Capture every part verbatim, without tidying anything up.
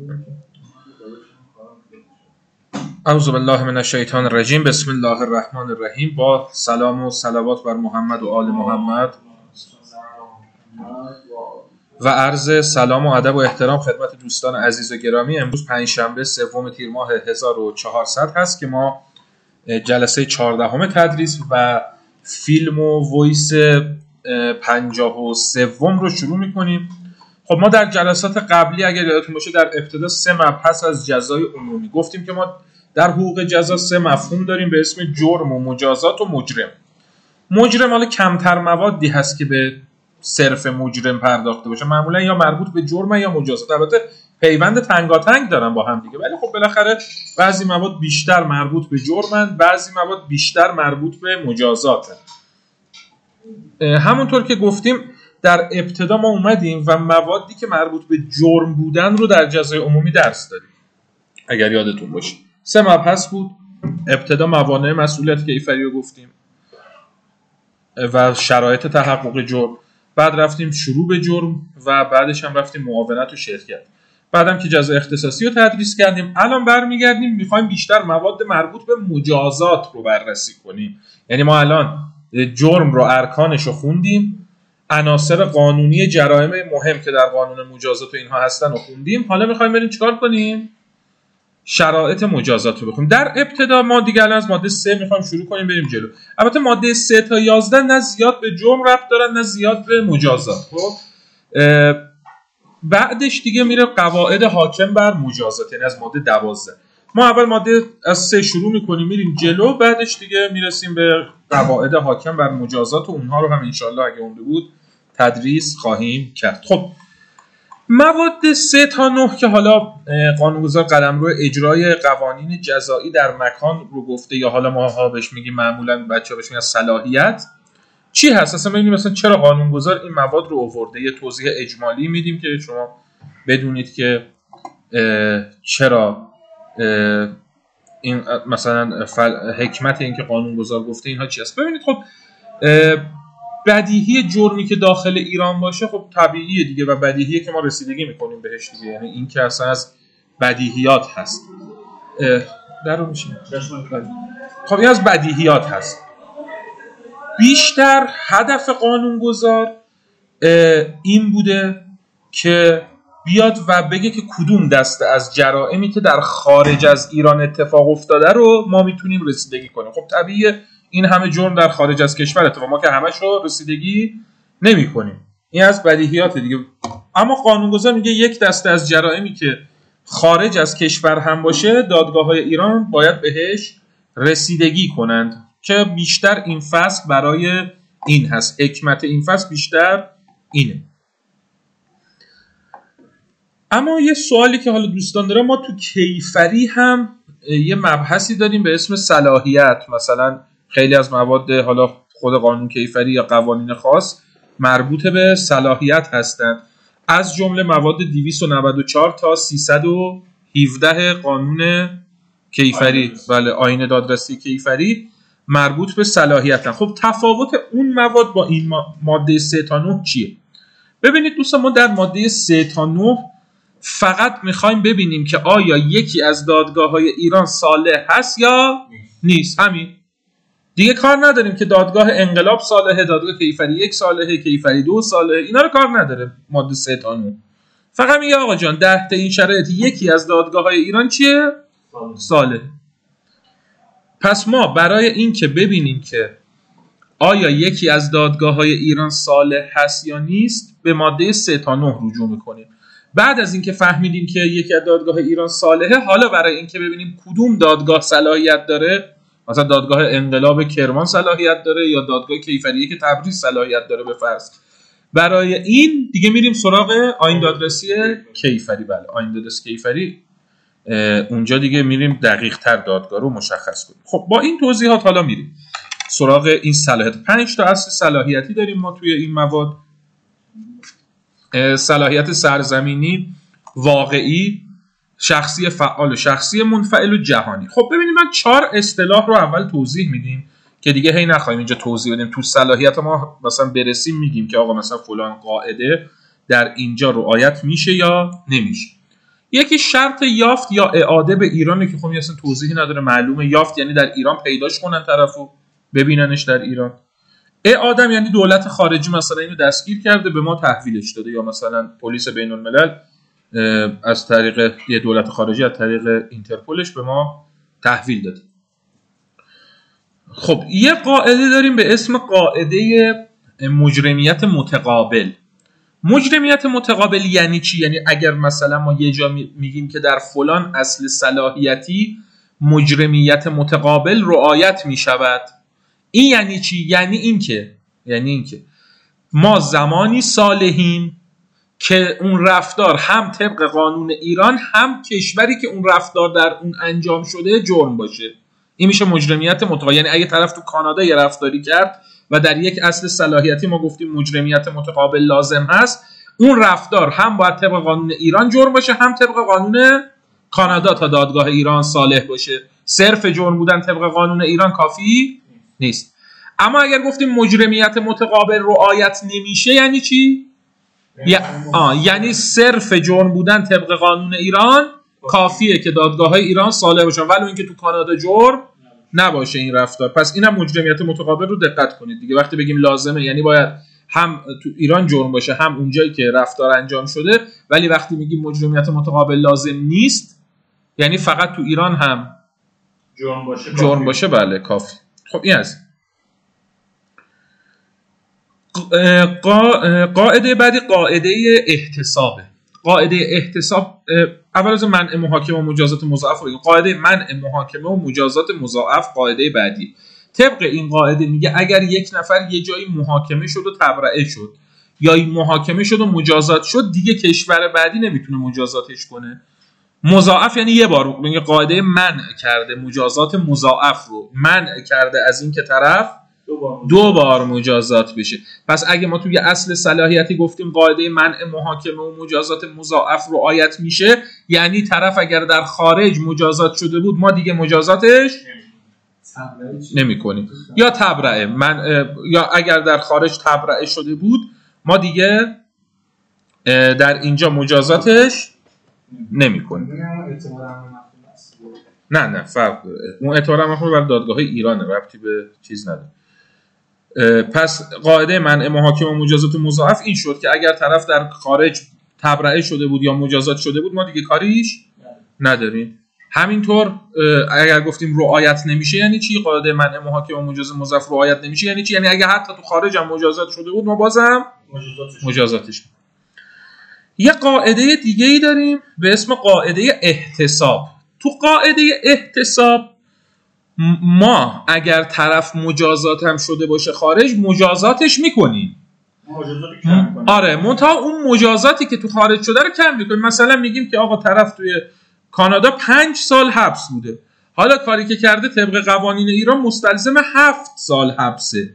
اعوذ بالله من الشیطان الرجیم. بسم الله الرحمن الرحیم. با سلام و صلوات بر محمد و آل محمد و عرض سلام و ادب و احترام خدمت دوستان عزیز و گرامی. امروز پنجشنبه سوم تیر ماه هزار و چهارصد هست که ما جلسه چهاردهم تدریس و فیلم و وایس پنجاه و سوم رو شروع می‌کنیم. خب ما در جلسات قبلی اگر یادتون باشه در ابتدا سه مبحث از جزای عمومی گفتیم که ما در حقوق جزا سه مفهوم داریم به اسم جرم و مجازات و مجرم. مجرم حالا کمتر موادی هست که به صرف مجرم پرداخته باشه، معمولا یا مربوط به جرم یا مجازات. البته پیوند تنگاتنگ دارن با هم دیگه، ولی خب بالاخره بعضی مواد بیشتر مربوط به جرمن، بعضی مواد بیشتر مربوط به مجازاتن. همونطور که گفتیم در ابتدا ما اومدیم و موادی که مربوط به جرم بودن رو در جزای عمومی درس دادیم اگر یادتون باشه. سه مبحث بود. ابتدا موانع مسئولیت کیفری رو گفتیم و شرایط تحقق جرم، بعد رفتیم شروع به جرم و بعدش هم رفتیم معاونت و شرکت، بعدم که جزای اختصاصی رو تدریس کردیم. الان برمیگردیم میخوایم بیشتر مواد مربوط به مجازات رو بررسی کنیم. یعنی ما الان جرم رو ارکانش رو خوندیم، عناصر قانونی جرایم مهم که در قانون مجازات و اینها هستن رو خوندیم. حالا میخوایم بریم چیکار کنیم؟ شرایط مجازات رو بخونیم. در ابتدا ما دیگه الان از ماده سه میخوایم شروع کنیم بریم جلو. البته ماده سه تا یازده نه زیاد به جرم ربط دارن نه زیاد به مجازات. خب بعدش دیگه میره قواعد حاکم بر مجازات، یعنی از ماده دوازده. ما اول ماده از سه شروع میکنیم میریم جلو، بعدش دیگه میرسیم به قواعد حاکم بر مجازات و اونها رو هم انشالله اگه اونده بود تدریس خواهیم کرد. خب مواد سه تا نه که حالا قانونگذار قلمرو اجرای قوانین جزایی در مکان رو گفته، یا حالا ما ها بهش میگیم، معمولا بچه‌ها بهش میگن صلاحیت. چی هست اصلا؟ ببینیم مثلا چرا قانونگذار این مواد رو آورده. یه توضیح اجمالی میدیم که شما بدونید که چرا این مثلا حکمت این که قانونگذار گفته اینها چی است. ببینید خب بدیهی جرمی که داخل ایران باشه خب طبیعیه دیگه و بدیهیه که ما رسیدگی میکنیم بهش دیگه. یعنی این که اصلا از بدیهیات هست. در رو میشیم خب این از بدیهیات هست. بیشتر هدف قانونگذار این بوده که بیاد و بگه که کدوم دسته از جرائمی که در خارج از ایران اتفاق افتاده رو ما میتونیم رسیدگی کنیم. خب طبیعیه این همه جرم در خارج از کشور اتفاق، ما که همش رو رسیدگی نمی کنیم. این از بدیهیات دیگه. اما قانونگذار میگه یک دسته از جرائمی که خارج از کشور هم باشه دادگاه‌های ایران باید بهش رسیدگی کنند، که بیشتر این فصل برای این هست. حکمت این فصل بیشتر اینه. اما یه سوالی که حالا دوستان دارم، ما تو کیفری هم یه مبحثی داریم به اسم صلاحیت. مثلا خیلی از مواد حالا خود قانون کیفری یا قوانین خاص مربوط به صلاحیت هستند، از جمله مواد دویست و نود و چهار تا سیصد و هفده قانون کیفری، بله آیین دادرسی کیفری مربوط به صلاحیتن. خب تفاوت اون مواد با این ماده سه تا نه چیه؟ ببینید دوستان، ما در ماده سه تا نه فقط میخوایم ببینیم که آیا یکی از دادگاه‌های ایران صالح هست یا نیست. همین دیگه. کار نداریم که دادگاه انقلاب صالحه، دادگاه کیفری یک صالحه، کیفری دو صالحه، اینا رو کار نداره ماده سه تا نه. فقط میگه آقا جان تحت این شرایط یکی از دادگاه‌های ایران چیه؟ صالح. پس ما برای این که ببینیم که آیا یکی از دادگاه‌های ایران صالح هست یا نیست به ماده سه تا نه رجوع میکنیم. بعد از اینکه فهمیدیم که یکی از دادگاه ایران صالحه، حالا برای اینکه ببینیم کدوم دادگاه صلاحیت داره، مثلا دادگاه انقلاب کرمان صلاحیت داره یا دادگاه کیفری که تبریز صلاحیت داره به فرض، برای این دیگه میریم سراغ آیین دادرسی کیفری. بله آیین دادرسی کیفری، اونجا دیگه میریم دقیق تر دادگاه رو مشخص کنیم. خب با این توضیحات حالا میریم سراغ این صلاحیت. پنج تا اصل صلاحیتی داریم ما توی این مواد. صلاحیت سرزمینی، واقعی، شخصی فعال و شخصی منفعل و جهانی. خب ببینید من چهار اصطلاح رو اول توضیح میدیم که دیگه هی نخواهیم اینجا توضیح بدیم. تو صلاحیت ما مثلا برسیم میگیم که آقا مثلا فلان قاعده در اینجا رعایت میشه یا نمیشه. یکی شرط یافت یا اعاده به ایرانه که خب اصلا توضیحی نداره، معلومه. یافت یعنی در ایران پیداش کنن طرفو، ببیننش در ایران. اعاده یعنی دولت خارجی مثلا اینو دستگیر کرده به ما تحویلش داده، یا مثلا پلیس بین الملل از طریق یه دولت خارجی از طریق اینترپولش به ما تحویل داده. خب یه قاعده داریم به اسم قاعده مجرمیت متقابل. مجرمیت متقابل یعنی چی؟ یعنی اگر مثلا ما یه جا میگیم که در فلان اصل صلاحیتی مجرمیت متقابل رعایت میشود، این یعنی چی؟ یعنی این که یعنی این که ما زمانی صالحیم که اون رفتار هم طبق قانون ایران هم کشوری که اون رفتار در اون انجام شده جرم باشه. این میشه مجرمیت متقابل. یعنی اگه طرف تو کانادا یه رفتاری کرد و در یک اصل صلاحیتی ما گفتیم مجرمیت متقابل لازم هست، اون رفتار هم باید طبق قانون ایران جرم باشه هم طبق قانون کانادا تا دادگاه ایران صالح باشه. صرف جرم بودن طبق قانون ایران کافی نیست. اما اگر گفتیم مجرمیت متقابل رعایت نمیشه یعنی چی؟ یا آه یعنی صرف جرم بودن طبق قانون ایران کافیه که دادگاه‌های ایران صالح باشن، ولو اینکه تو کانادا جرم نباشه این رفتار. پس اینم مجرمیت متقابل رو دقت کنید دیگه. وقتی بگیم لازمه یعنی باید هم تو ایران جرم باشه هم اونجایی که رفتار انجام شده، ولی وقتی میگیم مجرمیت متقابل لازم نیست یعنی فقط تو ایران هم جرم باشه جرم باشه بله کافی. خب این است. قاعده بعدی قاعده احتسابه. قاعده احتساب اول از منع محاکمه و مجازات مضاعف رو بگیم. قاعده منع محاکمه و مجازات مضاعف قاعده بعدی. طبق این قاعده میگه اگر یک نفر یه جایی محاکمه شد و تبرئه شد یا این محاکمه شد و مجازات شد، دیگه کشور بعدی نمیتونه مجازاتش کنه. مضاعف یعنی یه بار. میگه قاعده منع کرده مجازات مضاعف رو، منع کرده از این که طرف دو بار, دو بار مجازات بشه. پس اگه ما توی اصل صلاحیتی گفتیم قاعده منع محاکمه و مجازات مضاعف رعایت میشه، یعنی طرف اگر در خارج مجازات شده بود ما دیگه مجازاتش نمی کنیم. یا تبرئه من یا اگر در خارج تبرئه شده بود ما دیگه در اینجا مجازاتش نمی کنیم. نه نه فرق داره. اون اعتبار مخصوص برای دادگاه‌های ایرانه، ربطی به چیز نداره. پس قاعده منع محاکمه و مجازات مضاعف این شد که اگر طرف در خارج تبرئه شده بود یا مجازات شده بود ما دیگه کاریش نداریم. همینطور اگر گفتیم رعایت نمیشه یعنی چی؟ قاعده منع محاکمه و مجازات مضاعف رعایت نمیشه یعنی چی؟ یعنی اگه حتی تو خارج هم مجازات شده بود ما بازم مجازاتش مجازاتش. یه قاعده دیگه ای داریم به اسم قاعده احتساب. تو قاعده احتساب ما اگر طرف مجازات هم شده باشه خارج مجازاتش میکنیم. مجازاتی کم میکنیم. آره منتها اون مجازاتی که تو خارج شده رو کم میکنیم. مثلا میگیم که آقا طرف توی کانادا پنج سال حبس بوده، حالا کاری که کرده طبق قوانین ایران مستلزم هفت سال حبسه.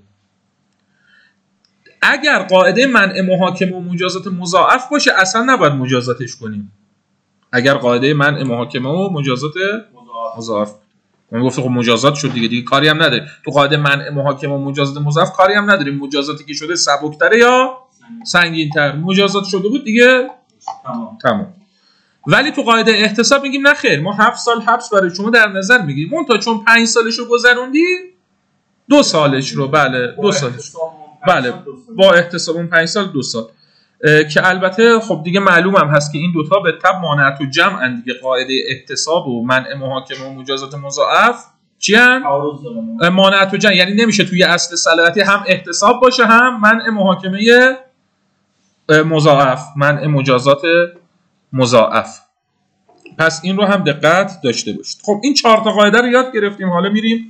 اگر قاعده منع محاکمه و مجازات مضاعف باشه اصلا نباید مجازاتش کنیم. اگر قاعده منع محاکمه و مجازات مضاعف من گفتم خب مجازات شد دیگه دیگه کاری هم نداره. تو قاعده منع محاکمه و مجازات مضاعف کاری هم نداریم. مجازاتی که شده سبک‌تره یا سنگین‌تر، مجازات شده بود دیگه تمام تمام. ولی تو قاعده احتساب میگیم نه خیر، ما هفت سال حبس برای شما در نظر میگیریم. اون تا چون پنج سالشو گذروندی دو سالش رو بله دو سالش بله با احتساب اون پنج سال دو سال که البته خب دیگه معلوم هم هست که این دوتا به تبع مانعت و جمع دیگه. قاعده احتساب و منع محاکمه و مجازات مضاعف چی هم؟ مانعت و جمع، یعنی نمیشه توی اصل صلاحیتی هم احتساب باشه هم منع محاکمه مضاعف، منع مجازات مضاعف. پس این رو هم دقت داشته باشید. خب این چهار تا قاعده رو یاد گرفتیم، حالا میریم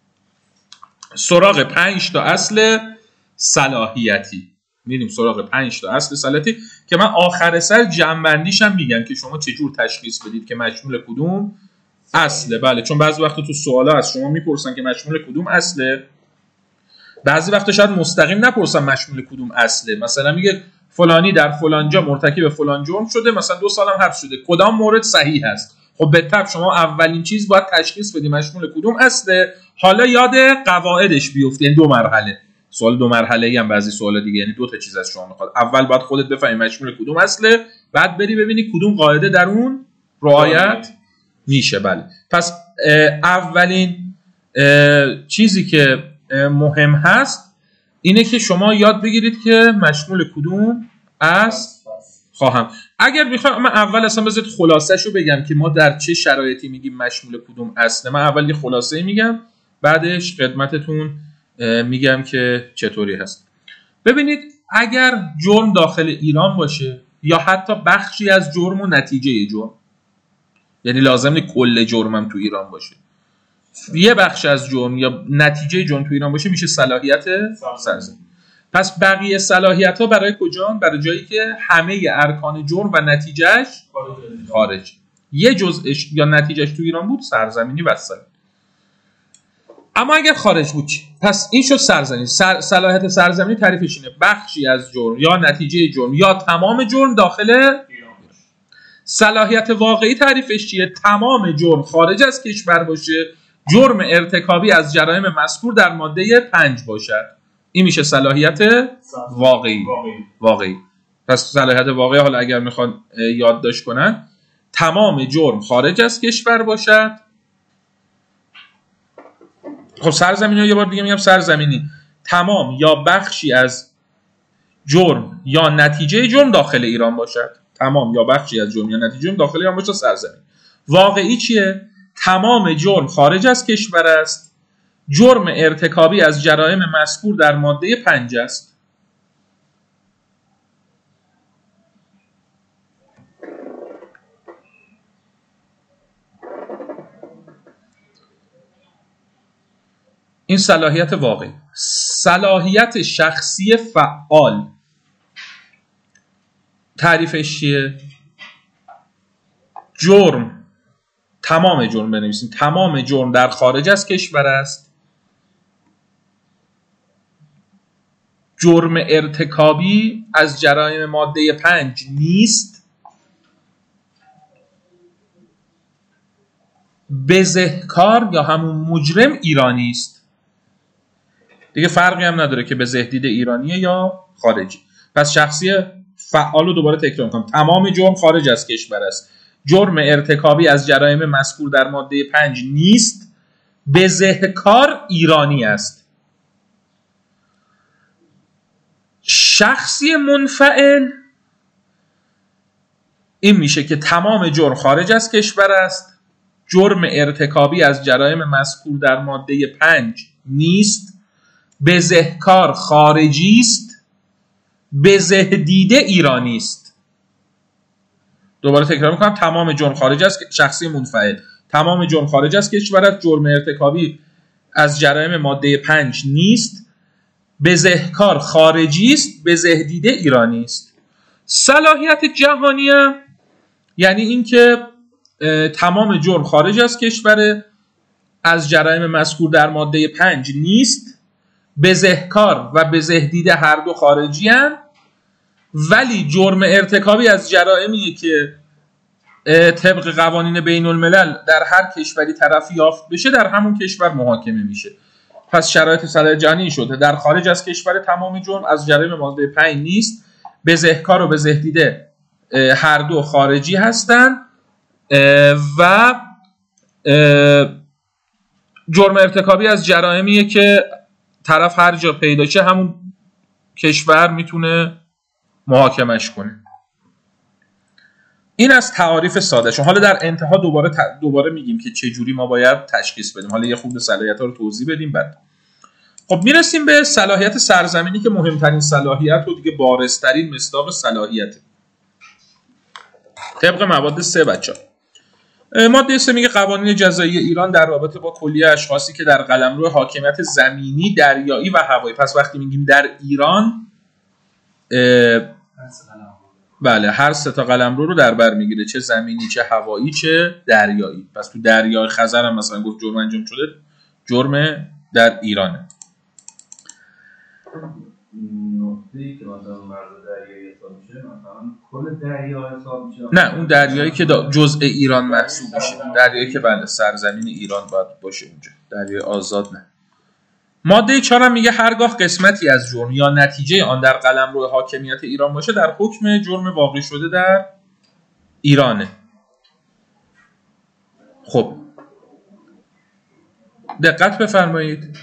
سراغ پنج تا اصل صلاحیتی. میریم سراغ پنج تا اصل صلاحیتی که من آخر سر جمع‌بندیش هم میگم که شما چجور تشخیص بدید که مشمول کدوم اصله. بله چون بعضی وقت تو سوالا از شما میپرسن که مشمول کدوم اصله، بعضی وقت شاید مستقیم نپرسن مشمول کدوم اصله. مثلا میگه فلانی در فلان جا مرتکب فلان جرم شده، مثلا دو سال هم حبس شده، کدام مورد صحیح است؟ خب به طب شما اولین چیز باید تشخیص بدی مشمول کدوم اصله. حالا یاد قواعدش بیفتی. یعنی دو مرحله، سوال دو مرحله‌ای هم بعضی سوالا دیگه، یعنی دو تا چیز از شما میخواد. اول باید خودت بفهمی مشمول کدوم اصله، بعد بری ببینی کدوم قاعده در اون رعایت میشه. بله، پس اولین چیزی که مهم هست اینه که شما یاد بگیرید که مشمول کدوم از خواهم. اگر بخوام من اول اصلا بذارید خلاصه‌شو بگم که ما در چه شرایطی میگیم مشمول کدوم اصله. من اول یه خلاصه میگم، بعدش خدمتتون میگم که چطوری هست. ببینید، اگر جرم داخل ایران باشه یا حتی بخشی از جرم و نتیجه جرم، یعنی لازم نیست کل جرمم تو ایران باشه، یه بخش از جرم یا نتیجه جرم تو ایران باشه، میشه صلاحیت سرزمینی. پس بقیه صلاحیت‌ها برای کجان؟ برای جایی که همه ارکان جرم و نتیجهش خارج، یه جزءش یا نتیجهش تو ایران بود، سرزمینی و سرزمینی. اما اگر خارج بود چی؟ پس این شد سرزمینی. سر... صلاحیت سرزمینی تعریفش اینه بخشی از جرم یا نتیجه جرم یا تمام جرم داخل ایران. صلاحیت واقعی تعریفش چیه؟ تمام جرم خارج از کشور باشه، جرم ارتکابی از جرایم مذکور در ماده پنج باشد. این میشه صلاحیت واقعی. واقعی. پس صلاحیت واقعی، حالا اگر میخوان یادداشت کنن، تمام جرم خارج از کشور باشد. خب سرزمینی، یه بار دیگه میگم سرزمینی، تمام یا بخشی از جرم یا نتیجه جرم داخل ایران باشد. تمام یا بخشی از جرم یا نتیجه جرم داخل ایران باشد، سرزمین. واقعی چیه؟ تمام جرم خارج از کشور است، جرم ارتکابی از جرایم مذکور در ماده پنج است. این صلاحیت واقعی. صلاحیت شخصی فعال تعریفش چیه؟ جرم، تمام جرم بنویسیم، تمام جرم در خارج از کشور است، جرم ارتکابی از جرایم ماده پنج نیست، بزهکار یا همون مجرم ایرانی است. دیگه فرقی هم نداره که بزهدید ایرانیه یا خارجی. پس شخصی فعال رو دوباره تکرار میکنم، تمام جرم خارج از کشور است، جرم ارتکابی از جرایم مذکور در ماده پنج نیست، بزهکار ایرانی است. شخصی منفعل این میشه که تمام جرم خارج از کشور است، جرم ارتکابی از جرایم مذکور در ماده پنج نیست، بزهکار خارجی است، بزهدیده ایرانی است. دوباره تکرار میکنم، تمام جرم خارج از شخصی منفعل، تمام جرم خارج از کشور است، جرم ارتکابی از جرایم ماده پنج نیست، بزهکار خارجی است، بزهدیده ایرانی است. صلاحیت جهانی هم یعنی اینکه تمام جرم خارج از کشور، از جرایم مذکور در ماده پنج نیست، بزهکار و بزهدیده هر دو خارجی هستند، ولی جرم ارتکابی از جرائمیه که طبق قوانین بین الملل در هر کشوری طرف یافت بشه، در همون کشور محاکمه میشه. پس شرایط صلاحیت جهانی شده در خارج از کشور تمام جرم، از جرایم ماده پنج نیست، بزهکار و بزهدیده هر دو خارجی هستند و جرم ارتکابی از جرائمیه که طرف هر جا پیدا شه همون کشور میتونه محاکمش کنه. این از تعاریف ساده شون. حالا در انتها دوباره ت... دوباره میگیم که چه جوری ما باید تشخیص بدیم. حالا یه خورده صلاحیت‌ها رو توضیح بدیم بعد. خب میرسیم به صلاحیت سرزمینی که مهمترین صلاحیت و دیگه بارزترین مصداق صلاحیت. طبق مواد سه بچه‌ها. ماده سه میگه قوانین جزایی ایران در رابطه با کلیه اشخاصی که در قلمرو حاکمیت زمینی، دریایی و هوایی. پس وقتی میگیم در ایران، بله هر سه تا قلمرو رو در بر میگیره، چه زمینی، چه هوایی، چه دریایی. پس تو دریای خزر هم مثلا گفت جرم انجام شده، جرم در ایرانه. نقطه‌ای که مثلا مرز دریایی حساب میشه، مثلا کل دریا حساب میشه؟ نه، اون دریایی که جزء ایران محسوب میشه، دریایی که بله سرزمین ایران باید باشه اونجا، دریای آزاد نه. ماده چهار هم میگه هرگاه قسمتی از جرم یا نتیجه آن در قلمرو حاکمیت ایران باشه، در حکم جرم واقع شده در ایرانه. خب دقت بفرمایید،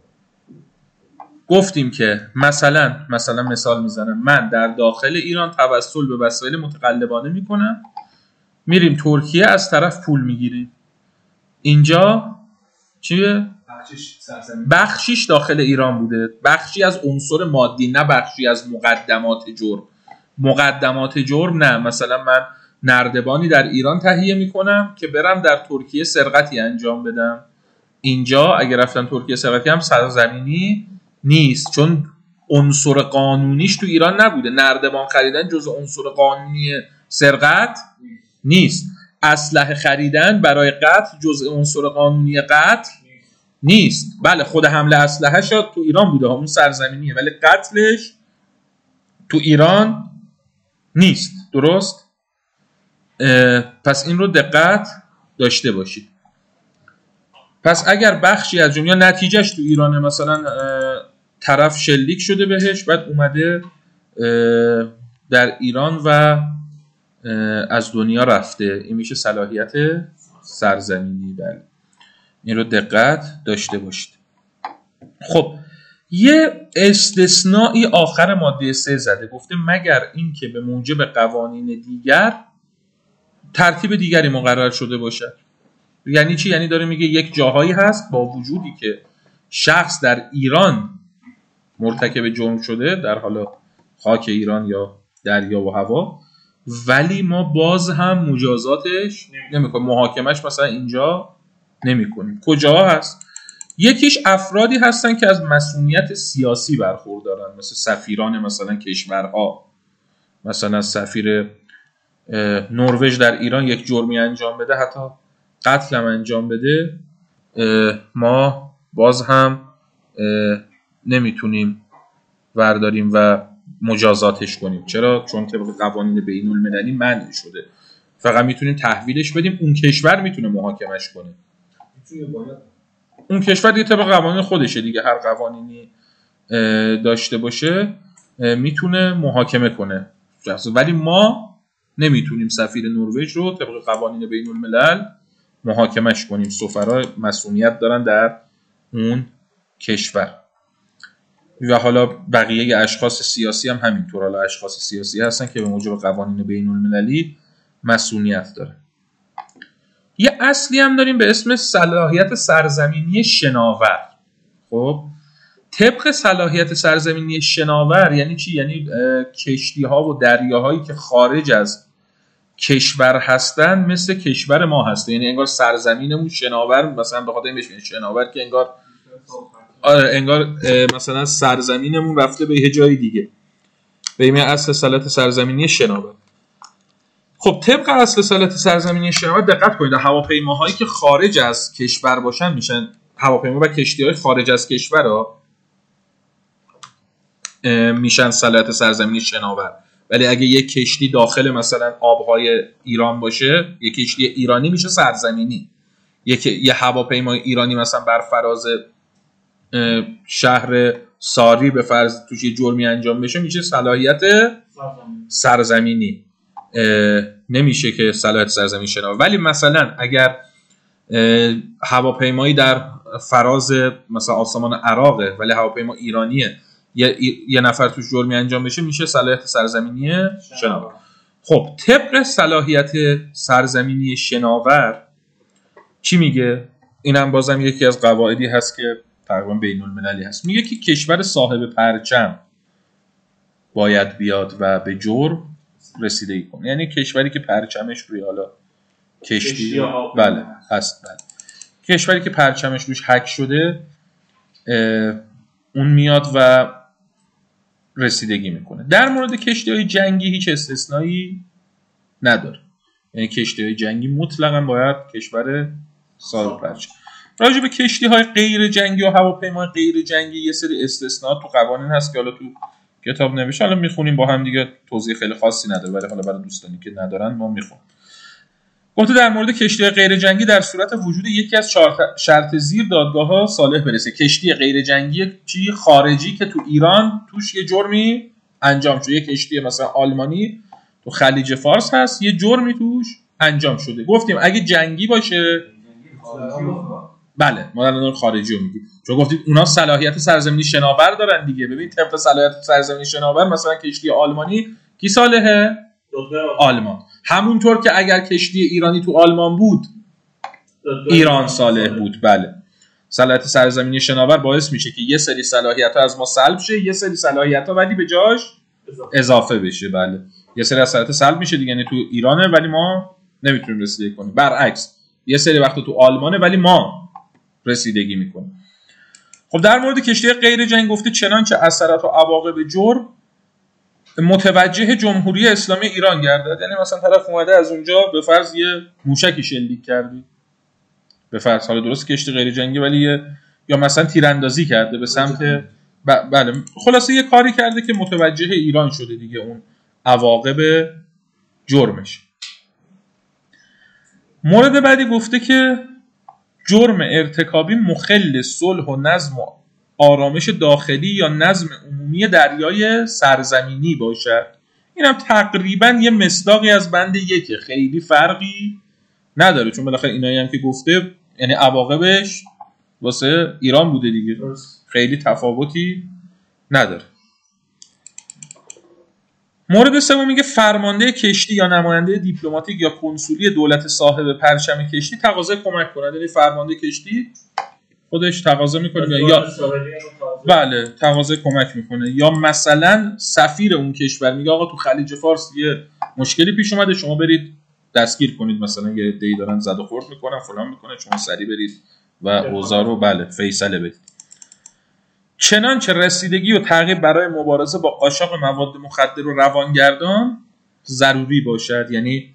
گفتیم که مثلا مثلا مثال میزنم، من در داخل ایران توسل به وسایل متقلبانه میکنم، میریم ترکیه از طرف پول میگیریم. اینجا چیه؟ بخشش سرزمین بخشیش داخل ایران بوده، بخشی از عنصر مادی، نه بخشی از مقدمات جرم. مقدمات جرم نه، مثلا من نردبانی در ایران تهیه میکنم که برم در ترکیه سرقتی انجام بدم. اینجا اگر رفتن ترکیه سرقتی هم سرزمینی نیست، چون عنصر قانونیش تو ایران نبوده. نردبان خریدن جزء عنصر قانونی سرقت نیست. اسلحه خریدن برای قتل جزء عنصر قانونی قتل نیست. بله خود حمله اسلحه شد تو ایران بوده، همون سرزمینیه، ولی قتلش تو ایران نیست. درست؟ پس این رو دقت داشته باشید. پس اگر بخشی از جمله نتیجهش تو ایرانه، مثلا طرف شلیک شده بهش، بعد اومده در ایران و از دنیا رفته، این میشه صلاحیت سرزمینی. بله این رو دقت داشته باشید. خب یه استثنایی آخر ماده سه زده، گفته مگر این که به موجب قوانین دیگر ترتیب دیگری مقرر شده باشد. یعنی چی؟ یعنی داره میگه یک جاهایی هست با وجودی که شخص در ایران مرتکب جرم شده، در حالا خاک ایران یا دریا و هوا، ولی ما باز هم مجازاتش نمیکنیم، محاکمش مثلا اینجا نمیکنیم. کجا هست؟ یکیش افرادی هستن که از مسئولیت سیاسی برخوردارن، مثل سفیران مثلا کشورها. مثلا سفیر نروژ در ایران یک جرمی انجام بده، حتی قتل هم انجام بده، ما باز هم نمیتونیم ورداریم و مجازاتش کنیم. چرا؟ چون طبق قوانین بین المللی منع شده. فقط میتونیم تحویلش بدیم، اون کشور میتونه محاکمش کنه. اون کشور دیگه طبق قوانین خودشه دیگه، هر قوانینی داشته باشه میتونه محاکمه کنه، ولی ما نمیتونیم سفیر نروژ رو طبق قوانین بین الملل محاکمش کنیم. سفرا مسئولیت دارن در اون کشور. و حالا بقیه اشخاص سیاسی هم همینطور، حالا اشخاص سیاسی هستن که به موجب قوانین بین المللی مسئولیت دارن. یه اصلی هم داریم به اسم صلاحیت سرزمینی شناور. خب طبق صلاحیت سرزمینی شناور یعنی چی؟ یعنی کشتی ها و دریاهایی که خارج از کشور هستن مثل کشور ما هست، یعنی انگار سرزمینمون شناور، مثلا به خاطر این بهش میگن شناور که انگار آره انگار مثلا سرزمینمون رفته به یه جای دیگه، به این اصل صلاحیت سرزمینی شناور. خب طبق اصل صلاحیت سرزمینی شناور دقت کنید، هواپیماهایی که خارج از کشور باشن میشن هواپیما و کشتی‌های خارج از کشور ها میشن صلاحیت سرزمینی شناور. ولی اگه یک کشتی داخل مثلا آبهای ایران باشه، یک کشتی ایرانی میشه سرزمینی. یک یه هواپیمای ایرانی مثلا بر فراز شهر ساری به فرض توش یه جرمی انجام بشه، میشه صلاحیت سرزمینی، نمیشه که صلاحیت سرزمینی شناور. ولی مثلا اگر هواپیمایی در فراز مثلا آسمان عراقه ولی هواپیما ایرانیه، یه, یه نفر توش جرمی انجام بشه، میشه صلاحیت سرزمینی شناور. خب طبق صلاحیت سرزمینی شناور چی میگه؟ اینم بازم یکی از قواعدی هست که تقریبا بین المللی هست. میگه که کشور صاحب پرچم باید بیاد و به جرم رسیدگی کنه، یعنی کشوری که پرچمش روی حالا کشتی بله هست، بله کشوری که پرچمش روش حک شده اون میاد و رسیدگی میکنه. در مورد کشتی‌های جنگی هیچ استثنایی نداره، یعنی کشتی‌های جنگی مطلقاً باید کشور صاحب پرچم. راجع به کشتی‌های غیر جنگی و هواپیماهای غیر جنگی یه سری استثناءات تو قوانین هست که حالا تو کتاب نوشته، حالا میخونیم با هم دیگه، توضیح خیلی خاصی نداره، ولی حالا برای دوستانی که ندارن ما میخونیم. گفته در مورد کشتی غیر جنگی در صورت وجود یکی از شرط زیر دادگاه‌ها صالح برسه. کشتی غیر جنگی چی؟ خارجی که تو ایران توش یه جرمی انجام شده، یه کشتی مثلا آلمانی تو خلیج فارس هست یه جرمی توش انجام شده. گفتیم اگه جنگی باشه بله ما الان خارجی رو میگیم چون گفتید اونا صلاحیت سرزمینی شناور دارن دیگه. ببین طبق صلاحیت سرزمینی شناور مثلا کشتی آلمانی کی صالحه؟ آلمان. همونطور که اگر کشتی ایرانی تو آلمان بود ایران صالح بود. بله صلاحیت سرزمینی شناور باعث میشه که یه سری صلاحیت‌ها از ما سلب شه، یه سری صلاحیت‌ها ولی به جاش اضافه بشه. بله یه سری از صلاحیت سلب میشه دیگه، یعنی تو ایرانه ولی ما نمیتونیم رسیدگی کنیم. برعکس یه سری وقت تو آلمانه ولی ما رسیدگی میکنیم. خب در مورد کشتی غیر جنگی گفته چنانچه اثرات و عواقب جرم متوجه جمهوری اسلامی ایران گردد. یعنی مثلا طرف اومده از اونجا به فرض یه موشکی شلیک کردی، به فرض حالا درست کشتی غیر جنگی ولی یه یا مثلا تیراندازی کرده به سمت ب... بله خلاصه یه کاری کرده که متوجه ایران شده دیگه اون عواقب جرمش. مورد بعدی گفته که جرم ارتکابی مخل صلح و نظم و آرامش داخلی یا نظم عمومی دریای سرزمینی باشد. اینم تقریبا یه مصداقی از بند یکه، خیلی فرقی نداره چون بالاخره اینایی هم که گفته یعنی عواقبش واسه ایران بوده دیگه، خیلی تفاوتی نداره. مورد سوم میگه فرمانده کشتی یا نماینده دیپلماتیک یا کنسولی دولت صاحب پرچم کشتی تقاضای کمک کنه. یعنی فرمانده کشتی خودش تقاضا میکنه یا بله تقاضای کمک میکنه، یا مثلا سفیر اون کشور میگه آقا تو خلیج فارس یه مشکلی پیش اومده شما برید دستگیر کنید، مثلا یه عده‌ای دارن زد و خورد میکنن فلان میکنه شما سریع برید و اوضاع رو بله فیصله بدید. چنانچه رسیدگی و تعقیب برای مبارزه با قاچاق مواد مخدر و روانگردان ضروری باشد. یعنی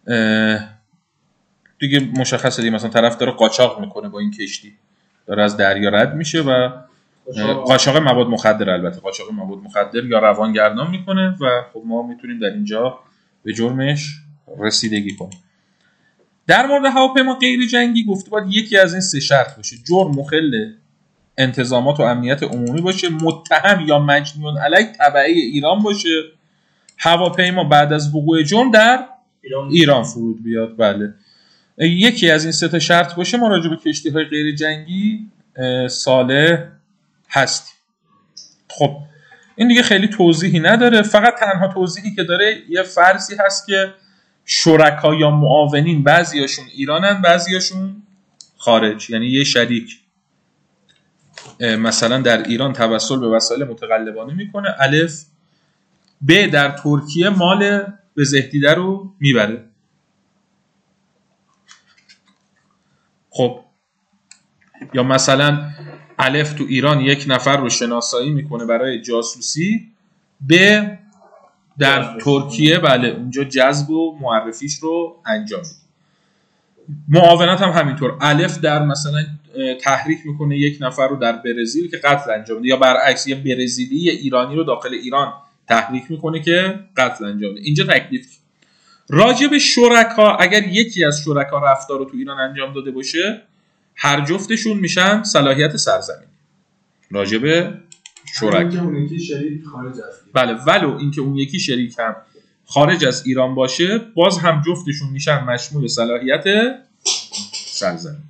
دیگه مشخصه دیگه مثلا طرف داره قاچاق میکنه با این کشتی داره از دریا رد میشه و قاچاق مواد مخدر، البته قاچاق مواد مخدر یا روانگردان میکنه و خب ما میتونیم در اینجا به جرمش رسیدگی کنیم. در مورد هواپیما غیر جنگی گفته باید یکی از این سه شرط باشه: جرم مخل انتظامات و امنیت عمومی باشه، متهم یا مجنون علیه تبعه ایران باشه، هواپیما بعد از وقوع جرم در ایران, ایران فرود بیاد. بله یکی از این سه تا شرط باشه ما راجع به کشتی‌های غیر جنگی صالح هستیم. خب این دیگه خیلی توضیحی نداره، فقط تنها توضیحی که داره یه فرضی هست که شرکا یا معاونین بعضیاشون ایرانن بعضیاشون خارج، یعنی یه شریک مثلا در ایران توسل به وسایل متقلبانه میکنه، الف ب در ترکیه مال بزهدیده رو میبره. خب یا مثلا الف تو ایران یک نفر رو شناسایی میکنه برای جاسوسی، ب در ترکیه بله اونجا جذب و معرفیش رو انجام میده. معاونت هم همینطور، الف در مثلا تحریک میکنه یک نفر رو در برزیل که قتل انجام میده، یا برعکس یه برزیلی یه ایرانی رو داخل ایران تحریک میکنه که قتل انجام میده. اینجا تکلیف راجع به شرکا، اگر یکی از شرکا رفتار رو تو ایران انجام داده باشه هر جفتشون میشن صلاحیت سرزمینی. راجع به شرکا اون یکی شریک خارج از بله ولو اینکه اون یکی شریک هم خارج از ایران باشه باز هم جفتشون میشن مشمول صلاحیت سرزمینی.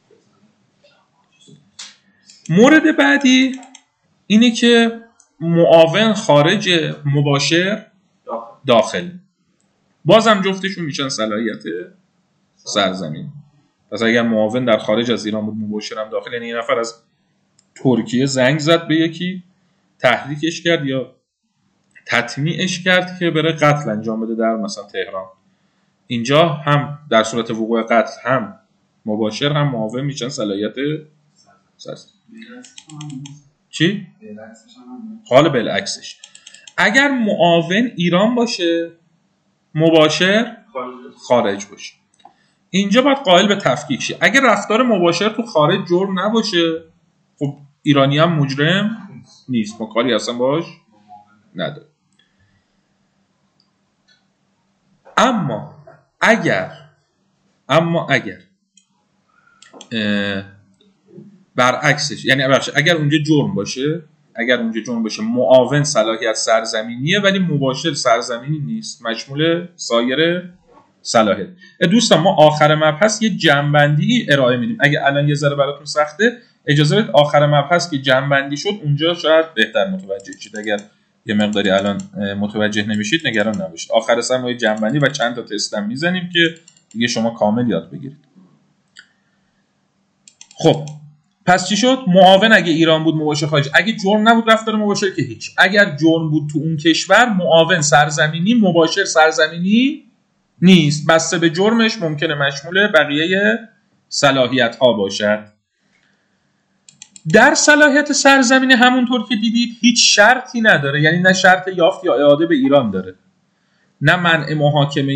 مورد بعدی اینه که معاون خارج، مباشر داخل، باز هم جفتشون میشن صلاحیت سرزمین. پس اگر معاون در خارج از ایران بود مباشر هم داخل، یعنی یه نفر از ترکیه زنگ زد به یکی تحریکش کرد یا تطمیعش کرد که بره قتل انجام بده در مثلا تهران، اینجا هم در صورت وقوع قتل هم مباشر هم معاون میشن صلاحیت سرزمین. چی؟ حالا بالعکسش، اگر معاون ایران باشه مباشر خارج باشه، اینجا باید قائل به تفکیک شه. اگر رفتار مباشر تو خارج جرم نباشه خب ایرانی هم مجرم نیست، ما کاری اصلا باش نداره. اما اگر اما اگر برعکسش، یعنی اگر اونجا جرم باشه اگر اونجا جرم باشه معاون صلاحیت سرزمینیه ولی مباشر سرزمینی نیست، مشمول سایر صلاحیت. دوستان ما آخر مبحث یه جنبندی ارائه میدیم. اگه الان یه ذره براتون سخته اجازه بدید آخر مبحث که جنبندی شد اونجا شاید بهتر متوجه شید. اگر یه مقداری الان متوجه نمیشید نگران نباشید. آخر سر ما یه جنبندی و چند تا تست هم میزنیم که دیگه شما کامل یاد بگیرید. خب پس چی شد؟ معاون اگه ایران بود مباشر خارجی، اگه جرم نبود رفتار مباشر که هیچ. اگر جرم بود تو اون کشور معاون سرزمینی، مباشر سرزمینی نیست. بسته به جرمش ممکنه مشمول بقیه صلاحیت ها باشد. در صلاحیت سرزمینی همونطور که دیدید هیچ شرطی نداره، یعنی نه شرط یافت یا اعاده به ایران داره، نه منع محاکمه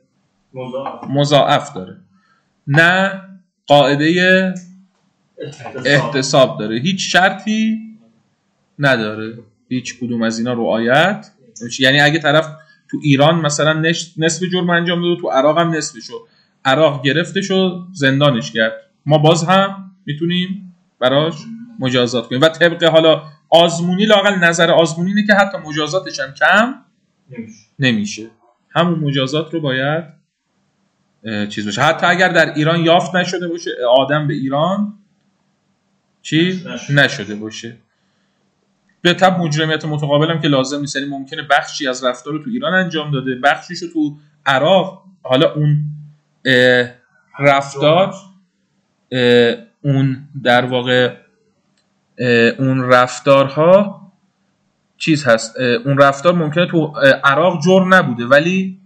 مضاعف داره، نه قاعده احتساب داره، هیچ شرطی نداره، هیچ کدوم از اینا رعایت. یعنی اگه طرف تو ایران مثلا نصف جرم انجام داده، تو عراق هم نصفشو، عراق گرفتش و زندانش کرد، ما باز هم میتونیم براش مجازات کنیم و طبق حالا آزمونی، لااقل نظر آزمونی اینه که حتی مجازاتش هم کم نمیشه, نمیشه. همون مجازات رو باید چیز باشه، حتی اگر در ایران یافت نشده باشه، آدم به ایران چی نشده, نشده باشه. به طب مجرمیت متقابل هم که لازم نیست، یعنی ممکنه بخشی از رفتار رو تو ایران انجام داده، بخشیشو تو عراق. حالا اون رفتار اون در واقع اون رفتارها چیز هست، اون رفتار ممکنه تو عراق جرم نبوده ولی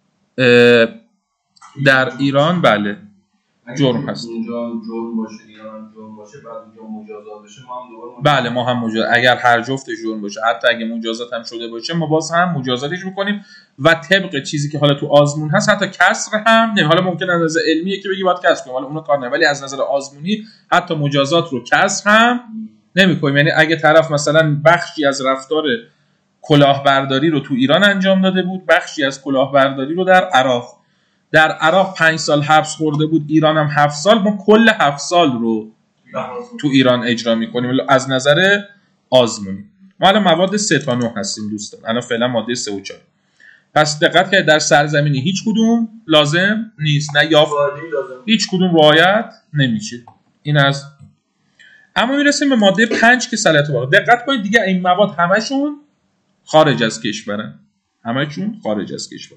در ایران بله جرم هست. اونجا جرم باشه، ایران جرم باشه، بعد اونجا مجازات بشه، ما هم دوباره بله ما هم مجازات، اگر هر جفتش جرم باشه، حتی اگه مجازات هم شده باشه، ما باز هم مجازاتش میکنیم و طبق چیزی که حالا تو آزمون هست حتی کسر هم نه. حالا ممکن از نظر علمیه که بگی باید کسر کنیم، حالا اونو کار نه، ولی از نظر آزمونی حتی مجازات رو کسر هم نمیکنیم. یعنی اگه طرف مثلا بخشی از رفتار کلاهبرداری رو تو ایران انجام داده بود، بخشی از کلاهبرداری رو در عراق، در عراق پنج سال حبس خورده بود، ایران هم هفت سال، ما کل هفت سال رو تو ایران اجرا میکنیم از نظر آزمونی. ما الان مواد سه تا نه هستیم دوستان، الان فعلا ماده سه و چهار. پس دقت کنید در سرزمینی هیچ کدوم لازم نیست، نه یافت هیچ کدوم رعایت نمیشه. این از اما میرسیم به ماده پنج که صلاحیت واقع. دقت کنید دیگه این مواد همشون خارج از کشورن، همشون خارج از کشورن.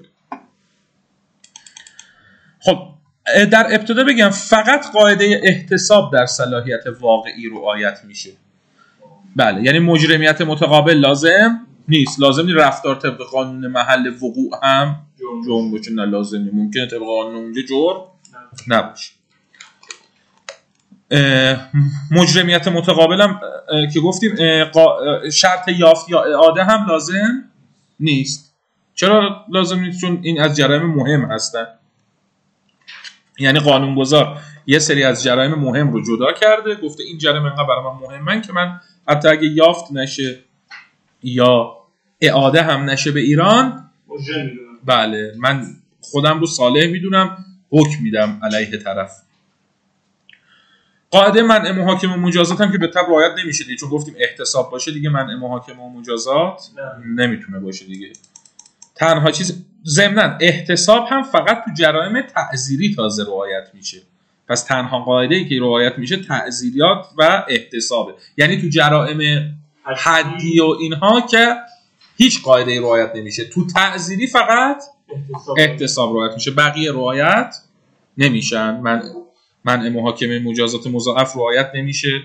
خب در ابتدا بگم فقط قاعده احتساب در صلاحیت واقعی رعایت میشه. بله، یعنی مجرمیت متقابل لازم نیست، لازم نیست رفتار طبق قانون محل وقوع هم جرم باشه، نه لازم نیست، ممکنه طبق قانون اونجا جرم نباشه. مجرمیت متقابل هم که گفتیم شرط یافت یا اعاده هم لازم نیست. چرا لازم نیست؟ چون این از جرایم مهم هستن، یعنی قانونگذار یه سری از جرایم مهم رو جدا کرده، گفته این جرایم انقدر برای من مهمن که من حتی اگه یافت نشه یا اعاده هم نشه به ایران، بله من خودم رو صالح میدونم، حکم میدم علیه طرف. قاعده منع محاکمه و مجازات هم که به طب رعایت نمیشه دیگه، چون گفتیم احتساب باشه دیگه منع محاکمه و مجازات نمیتونه باشه دیگه. تنها چیز ضمناً احتساب هم فقط تو جرایم تعزیری تازه رعایت میشه. پس تنها قاعده‌ای که رعایت میشه تعزیریات و احتسابه، یعنی تو جرایم حدی و اینها که هیچ قاعده‌ای رعایت نمیشه، تو تعزیری فقط احتساب رعایت میشه، بقیه رعایت نمیشن. من منع محاکمه مجازات مضاعف رعایت نمیشه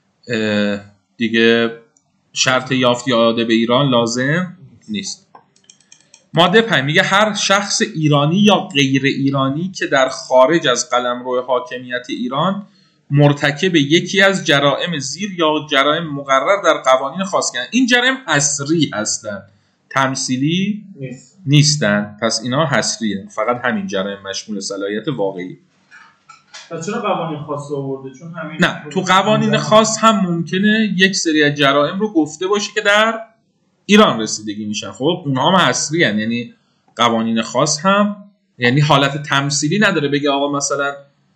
دیگه، شرط یافت یا اعاده به ایران لازم نیست. ماده پنج میگه هر شخص ایرانی یا غیر ایرانی که در خارج از قلمرو حاکمیت ایران مرتکب یکی از جرائم زیر یا جرائم مقرر در قوانین خاص کردن. این جرائم حصری هستن، تمثیلی نیست. نیستن، پس اینا حصریه، فقط همین جرائم مشمول صلاحیت واقعی. پس چرا قوانین خاص آورده؟ چون همین نه، تو قوانین خاص هم ممکنه یک سری از جرائم رو گفته باشه که در ایران رسیدگی میشن، خب اونها هم حصری هن. یعنی قوانین خاص هم یعنی حالت تمثیلی نداره بگه آقا مثلا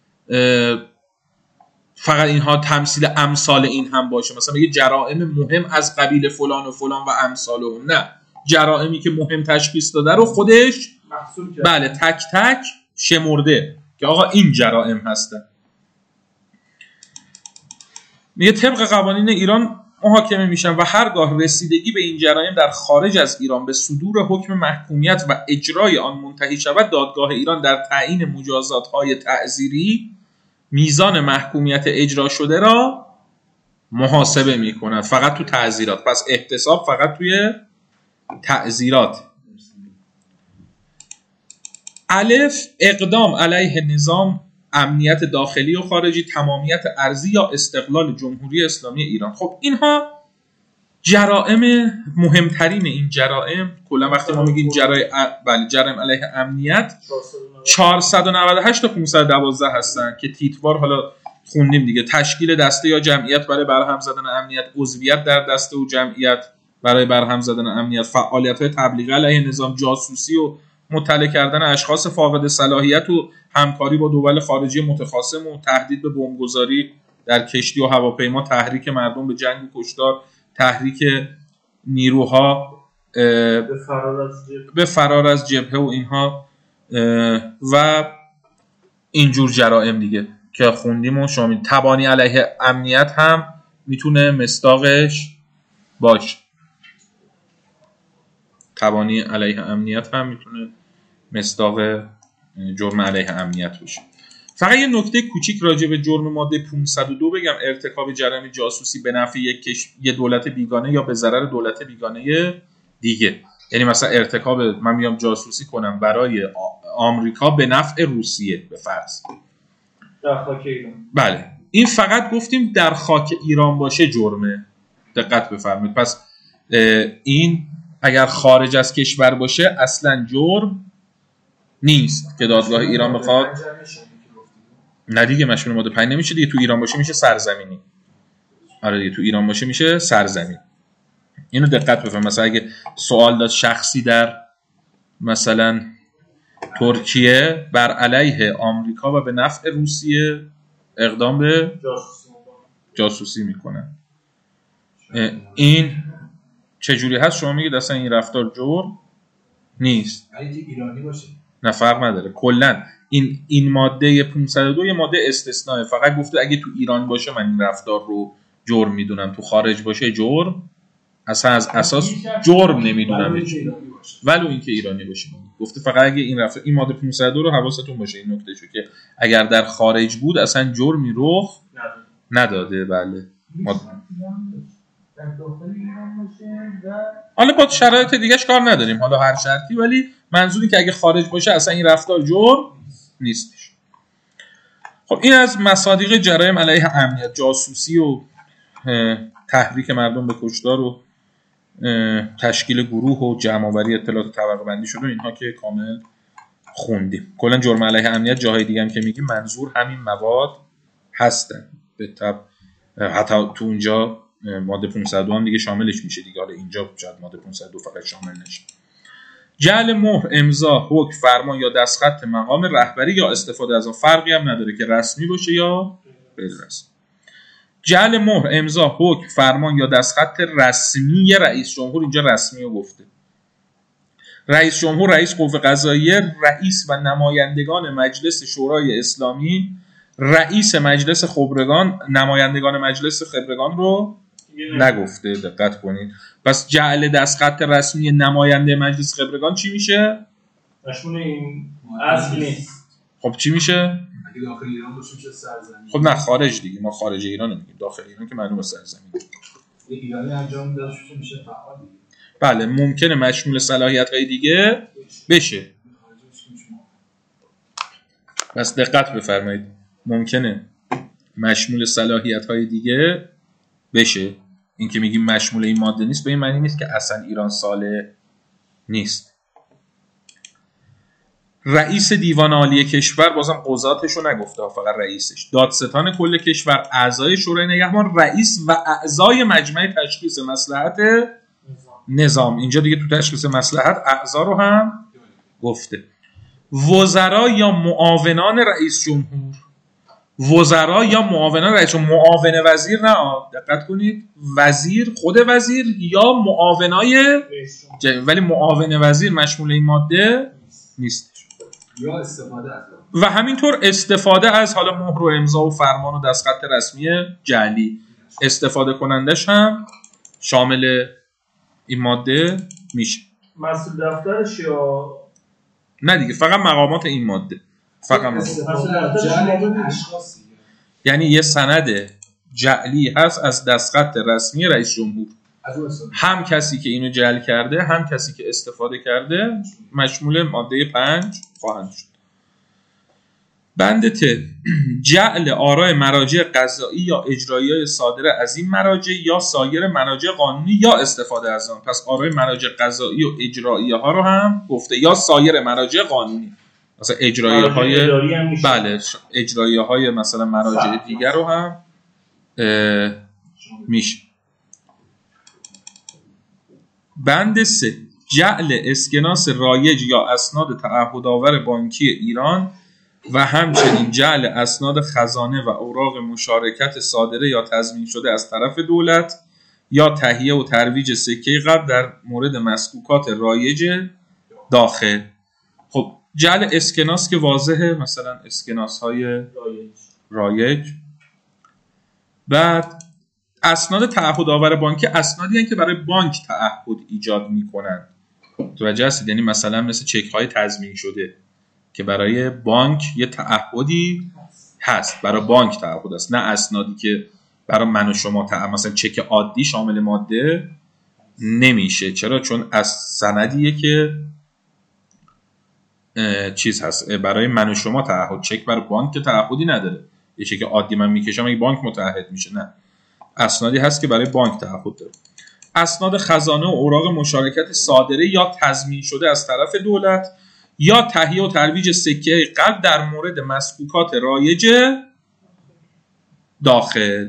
فقط اینها تمثیل امثال این هم باشه، مثلا بگه جرائم مهم از قبیل فلان و فلان و امثال اون، نه، جرائمی که مهم تشخیص داده رو خودش محصول کرد. بله تک تک شمرده که آقا این جرائم هستن. میگه طبق قوانین ایران محاکمه میشن و هرگاه رسیدگی به این جرایم در خارج از ایران به صدور حکم محکومیت و اجرای آن منتهی شود، دادگاه ایران در تعیین مجازات‌های تعزیری میزان محکومیت اجرا شده را محاسبه میکند. فقط تو تعزیرات، پس احتساب فقط توی تعزیرات. الف اقدام علیه نظام امنیت داخلی و خارجی، تمامیت ارضی یا استقلال جمهوری اسلامی ایران. خب اینها جرائم مهمترین این جرائم کلا وقتی ما میگیم جرائم بله جرائم علیه امنیت چهارصد و نود و هشت تا پانصد و دوازده هستن که تیتوار حالا خوندیم دیگه. تشکیل دسته یا جمعیت برای برهم زدن امنیت، عضویت در دسته و جمعیت برای برهم زدن امنیت، فعالیت‌های تبلیغ علیه نظام، جاسوسی و مطلع کردن اشخاص فاقد صلاحیت و همکاری با دول خارجی متخاصم و تهدید به بمبگذاری در کشتی و هواپیما، تحریک مردم به جنگ و کشتار، تحریک نیروها به فرار از جبهه به فرار از جبهه و اینها و اینجور جرائم دیگه که خوندیم و شامل. تبانی علیه امنیت هم میتونه مصداقش باشه. تبانی علیه امنیت هم میتونه مصداق جرم علیه امنیت باشه. فقط یه نکته کوچیک راجع به جرم ماده پانصد و دو بگم. ارتکاب جرم جاسوسی به نفع یک کش... یه دولت بیگانه یا به ضرر دولت بیگانه دیگه. یعنی مثلا ارتکاب من میام جاسوسی کنم برای آمریکا به نفع روسیه به فرض در خاک ایران. بله این فقط گفتیم در خاک ایران باشه جرمه. دقت بفرمایید. پس این اگر خارج از کشور باشه اصلا جرم نیست که دادگاه ایران بخواد. نه دیگه مشمول ماده پنج نمیشه دیگه. تو ایران باشه میشه سرزمینی. آره دیگه تو ایران باشه میشه سرزمین. اینو دقت بفرمایید. مثلا اگه سوال داد شخصی در مثلا ترکیه بر علیه آمریکا و به نفع روسیه اقدام به جاسوسی جاسوسی میکنن، این چجوری هست؟ شما میگید اصلا این رفتار جرم نیست. اگه ایرانی باشه نه فرق نداره. کلا این این ماده پانصد و دو یه ماده استثنائه. فقط گفته اگه تو ایران باشه من این رفتار رو جرم میدونم، تو خارج باشه جرم اصلا از اساس جرم نمیدونم ولو اینکه ایرانی باشه. گفته فقط اگه این رفتار این ماده پانصد و دو رو حواستون باشه این نکته شو که اگر در خارج بود اصلا جرمی رخ نداده. بله ماده در داخل ایران باشه و حالا با شرایط دیگه‌اش کار نداریم حالا هر شرطی، ولی منظوری که اگه خارج باشه اصلا این رفتار جرم نیستش. خب این از مصادیق جرایم علیه امنیت، جاسوسی و تحریک مردم به کشتار و تشکیل گروه و جمع‌آوری اطلاعات طبقه بندی شده اینها که کامل خوندیم. کلا جرم علیه امنیت جاهای دیگه هم که میگیم منظور همین مواد هستن. به تب حتی تو اونجا ماده پانصد و دو هم دیگه شاملش میشه دیگه. حالا اینجا شاید ماده پانصد و دو فقط شامل نشه. جعل مهر، امضا، حکم، فرمان یا دستخط مقام رهبری یا استفاده از آن فرقی هم نداره که رسمی باشه یا غیر رسمی. جعل مهر، امضا، حکم، فرمان یا دستخط رسمی رئیس جمهور، اینجا رسمی رو گفته. رئیس جمهور، رئیس قوه قضاییه، رئیس و نمایندگان مجلس شورای اسلامی، رئیس مجلس خبرگان، نمایندگان مجلس خبرگان رو نگفته. دقت کنید. پس جعل دستخط رسمی نماینده مجلس خبرگان چی میشه؟ مشمول این اصل نیست. خب چی میشه؟ اگه داخل ایران باشه میشه سرزمین. خب نه خارج دیگه. ما خارج ایران میگیم. داخل ایران که معلومه سرزمین. یه ایرانی انجام داده میشه فعال دیگه. بله ممکنه مشمول صلاحیت‌های دیگه بشه. پس دقت بفرمایید. ممکنه مشمول صلاحیت‌های دیگه بشه. این که میگیم مشمول این ماده نیست به این معنی نیست که اصلا ایران صالح نیست. رئیس دیوان عالی کشور بازم قضاتش رو نگفته، فقط رئیسش. دادستان کل کشور، اعضای شورای نگهبان، رئیس و اعضای مجمع تشخیص مصلحت نظام. اینجا دیگه تو تشخیص مصلحت اعضا رو هم گفته. وزرا یا معاونان رئیس جمهور، وزرا یا معاونان رئیس، معاون وزیر نه، دقت کنید، وزیر خود وزیر یا معاونای ج... ولی معاون وزیر مشمول این ماده نیست. یا استفاده از و همینطور استفاده از حالا مهر و امضا و فرمان و دستخط رسمی جعلی، استفاده کنندش هم شامل این ماده میشه. مسئول دفترش یا نه دیگه، فقط مقامات این ماده، فقط استفاده از جعل اشخاصی، یعنی یه سند جعلی هست از دستخط رسمی رئیس جمهور، هم کسی که اینو جعل کرده هم کسی که استفاده کرده مشمول ماده پنج خواهند شد. بند ت، جعل آراء مراجع قضایی یا اجرایی صادره از این مراجع یا سایر مراجع قانونی یا استفاده از آن. پس آراء مراجع قضایی و اجرایی ها رو هم گفته، یا سایر مراجع قانونی، مثلا اجرایی های بله اجرایی های مثلا مراجع دیگر رو هم میشه. بند سه، جعل اسکناس رایج یا اسناد تعهدآور بانکی ایران و همچنین جعل اسناد خزانه و اوراق مشارکت صادره یا تضمین شده از طرف دولت یا تهیه و ترویج سکه قبض در مورد مسکوکات رایج داخل. خب جعل اسکناس که واضحه، مثلا اسکناس های رایج, رایج. بعد اسناد تعهدآور بانکی اسنادی هستند که برای بانک تعهد ایجاد میکنن، توجه هستید؟ یعنی مثلا مثل چک های تضمین شده که برای بانک یه تعهدی هست، برای بانک تعهد است، نه اسنادی که برای من و شما تعهد. مثلا چک عادی شامل ماده نمیشه. چرا؟ چون از سندیه که چیز هست برای من و شما تعهد. چک برای بانک که تعهدی نداره، یه چک عادی من میکشم اگه بانک متعهد میشه، نه، اسنادی هست که برای بانک تعهد داره. اسناد خزانه و اوراق مشارکت صادره یا تضمین شده از طرف دولت یا تهیه و ترویج سکه قبض در مورد مسکوکات رایج داخل،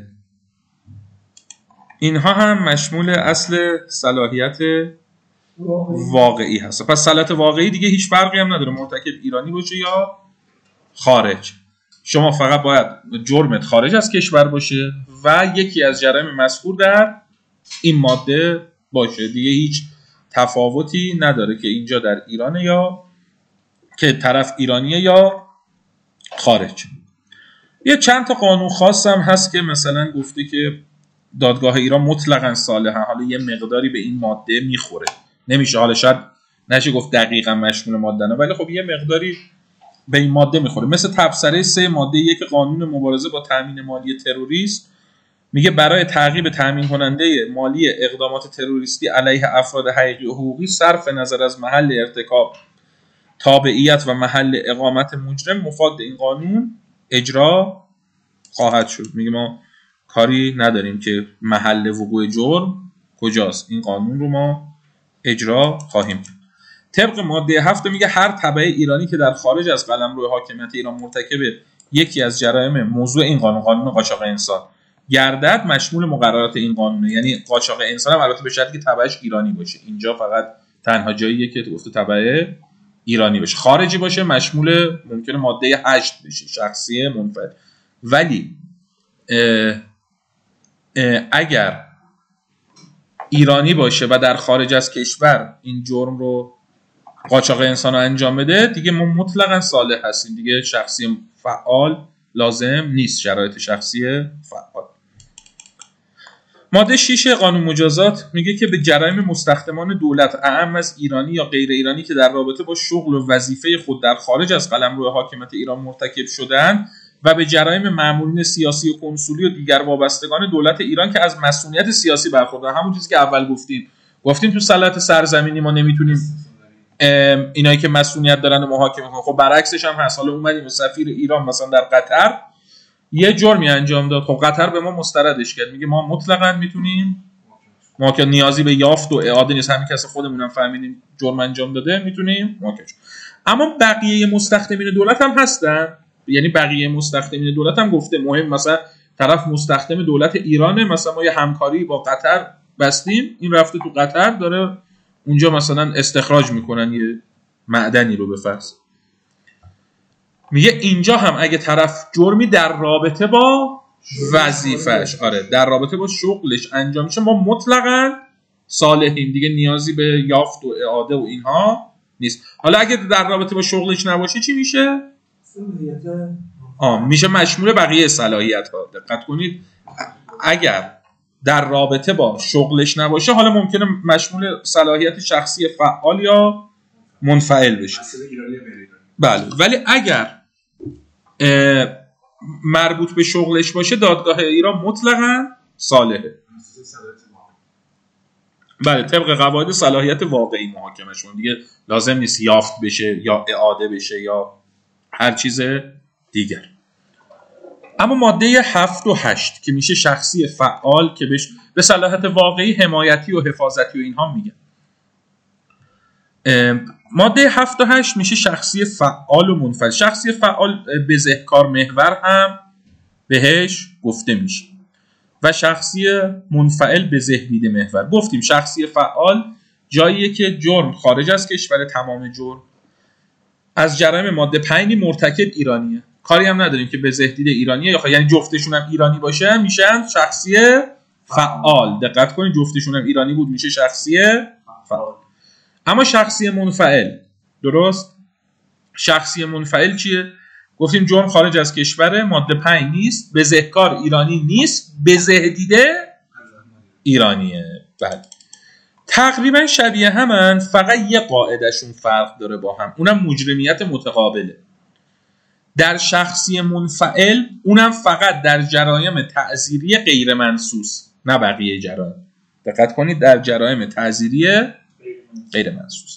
اینها هم مشمول اصل صلاحیت واقعی هست. پس صلاحیت واقعی دیگه هیچ فرقی هم نداره مرتکب ایرانی باشه یا خارج. شما فقط باید جرمت خارج از کشور باشه و یکی از جرایم مذکور در این ماده باشه، دیگه هیچ تفاوتی نداره که اینجا در ایرانه یا که طرف ایرانیه یا خارج. یه چند تا قانون خاص هم هست که مثلا گفته که دادگاه ایران مطلقاً صالحه، حالا یه مقداری به این ماده میخوره، نمیشه حالا شاید نشه گفت دقیقاً مشمول ماده نه، ولی خب یه مقداری به این ماده میخوره. مثل تبصره سه ماده یک قانون مبارزه با تامین مالی تروریست میگه برای تعقیب تامین کننده مالی اقدامات تروریستی علیه افراد حقیقی و حقوقی صرف نظر از محل ارتکاب، تابعیت و محل اقامت مجرم مفاد این قانون اجرا خواهد شد. میگه ما کاری نداریم که محل وقوع جرم کجاست، این قانون رو ما اجرا خواهیم کرد. طبق ماده هفت میگه هر تبع ایرانی که در خارج از قلمرو حاکمیت ایران مرتکب یکی از جرایم موضوع این قانون، قانون قاچاق انسان گردد، مشمول مقررات این قانونه. یعنی قاچاق انسان هم البته به شرطی که تبعش ایرانی باشه، اینجا فقط تنها جاییه که گفته تبع ایرانی باشه. خارجی باشه مشمول ممکنه ماده هشت بشه، شخصی منفرد. ولی اه اه اگر ایرانی باشه و در خارج از کشور این جرم رو قاچاق انسان رو انجام بده، دیگه ما مطلقاً صالح هستیم، دیگه شخصی فعال لازم نیست، شرایط شخصی فعال. ماده شش قانون مجازات میگه که به جرایم مستخدمان دولت اعم از ایرانی یا غیر ایرانی که در رابطه با شغل و وظیفه خود در خارج از قلمرو حاکمیت ایران مرتکب شدن و به جرایم مامورین سیاسی و کنسولی و دیگر وابستگان دولت ایران که از مسئولیت سیاسی برخوردارن، همون چیزی که اول گفتیم گفتیم تو صلاحیت سرزمینی ما نمیتونیم اینایی که مسئولیت دارن محاکمه کنیم. خب برعکسش هم هست. حالا اومدیم سفیر ایران مثلا در قطر یه جرمی انجام داد، خب قطر به ما مستردش کرد، میگه ما مطلقاً میتونیم، ما که نیازی به یافت و اعاده نیست، همین کس خودمون هم فهمیدیم جرم انجام داده میتونیم محاکمه. اما بقیه مستخدمین دولت هم هستن، یعنی بقیه مستخدمین دولت هم گفته مهم، مثلا طرف مستخدم دولت ایرانه، مثلا ما یه همکاری با قطر بستیم، این رفته تو قطر داره اونجا مثلا استخراج میکنن یه معدنی رو به فرض. میگه اینجا هم اگه طرف جرمی در رابطه با وظیفه‌اش، آره در رابطه با شغلش انجام میشه، ما مطلقاً صالحیم دیگه، نیازی به یافت و اعاده و اینها نیست. حالا اگه در رابطه با شغلش نباشه چی میشه؟ آه میشه مشمول بقیه صلاحیت ها. دقت کنید اگر در رابطه با شغلش نباشه حالا ممکنه مشمول صلاحیت شخصی فعال یا منفعل بشه. بله، ولی اگر مربوط به شغلش باشه دادگاه ایران مطلقاً صالحه. بله، طبق قواعد صلاحیت واقعی محاکمه شون دیگه لازم نیست یافت بشه یا اعاده بشه یا هر چیز دیگر. اما ماده هفت و هشت که میشه شخصی فعال که بهش به صلاحیت واقعی حمایتی و حفاظتی و اینها میگن. ماده هفت و هشت میشه شخصی فعال و منفعل. شخصی فعال بزهکار محور هم بهش گفته میشه و شخصی منفعل بزهدیده محور. گفتیم شخصی فعال جاییه که جرم خارج از کشور، تمام جرم از جرایم ماده پنج مرتکب ایرانیه، کاری هم نداریم که بزهدیده ایرانیه یا یعنی جفتشون هم ایرانی باشه میشن شخصی فعال. دقت کنید جفتشون هم ایرانی بود میشه شخصی فعال. اما شخصی منفعل، درست؟ شخصی منفعل چیه؟ گفتیم جرم خارج از کشور، ماده پنج نیست، بزهکار ایرانی نیست، بزهدیده ایرانیه. بله، تقریبا شبیه همن، فقط یه قاعدهشون فرق داره با هم، اونم مجرمیت متقابله. در شخصی منفعل اونم فقط در جرایم تعزیری غیر منصوص، نه بقیه جرایم. دقت کنید در جرایم تعزیری غیر منصوص.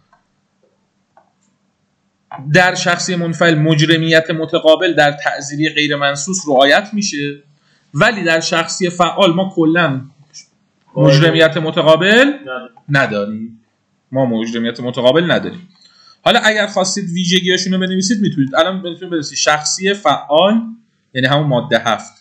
در شخصی منفعل مجرمیت متقابل در تعزیری غیر منصوص رعایت میشه، ولی در شخصی فعال ما کلا مجرمیت متقابل نداریم. ما مجرمیت متقابل نداریم. حالا اگر خواستید ویژگیاشونو بنویسید میتونید. الان میتونید بنویسید شخصی فعال یعنی همون ماده هفت.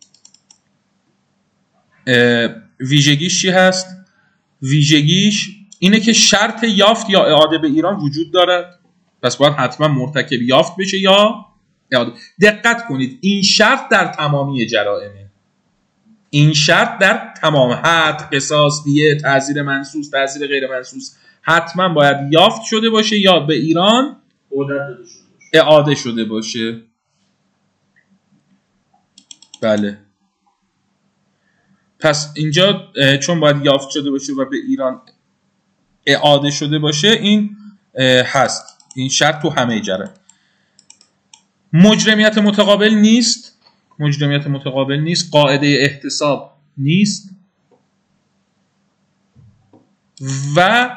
ویژگیش چی هست؟ ویژگیش اینه که شرط یافت یا اعاده به ایران وجود دارد، پس باید حتما مرتکب یافت بشه یا اعاده. دقت کنید این شرط در تمامی جرائمه. این شرط در تمام حد، قصاص، دیه، تعزیر منصوص، تعزیر غیر منصوص حتما باید یافت شده باشه یا به ایران اعاده شده باشه. بله، پس اینجا چون باید یافت شده باشه و به ایران اعاده شده باشه این هست، این شرط تو همه جره. مجرمیت متقابل نیست، مجرمیت متقابل نیست، قاعده احتساب نیست و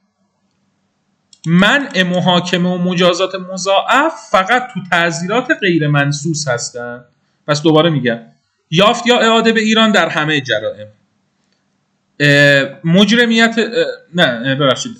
منع محاکمه و مجازات مضاعف فقط تو تعزیرات غیر منصوص هستن. پس دوباره میگم یافت یا اعاده به ایران در همه جرائم. مجرمیت نه ببخشید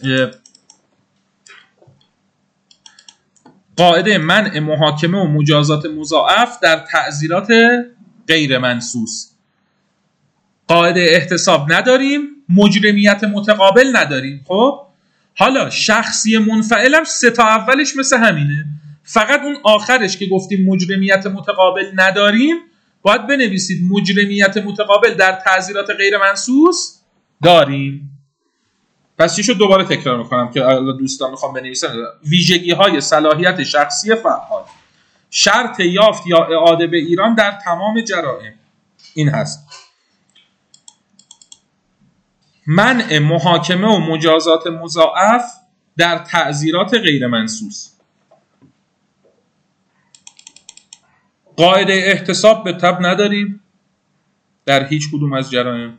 قاعده منع محاکمه و مجازات مضاعف در تعزیرات غیر منصوص. قاعده احتساب نداریم، مجرمیت متقابل نداریم. خب حالا شخصی منفعل هم سه تا اولش مثل همینه، فقط اون آخرش که گفتیم مجرمیت متقابل نداریم باید بنویسید مجرمیت متقابل در تعزیرات غیر منصوص داریم. پس چی شد؟ دوباره تکرار میکنم که دوستان میخوام بنویسن. ویژگی های صلاحیت شخصی فعال: شرط یافت یا اعاده به ایران در تمام جرائم، این هست. منع محاکمه و مجازات مضاعف در تعزیرات غیر منصوص. قاعده احتساب به تبع نداریم در هیچ کدوم از جرایم.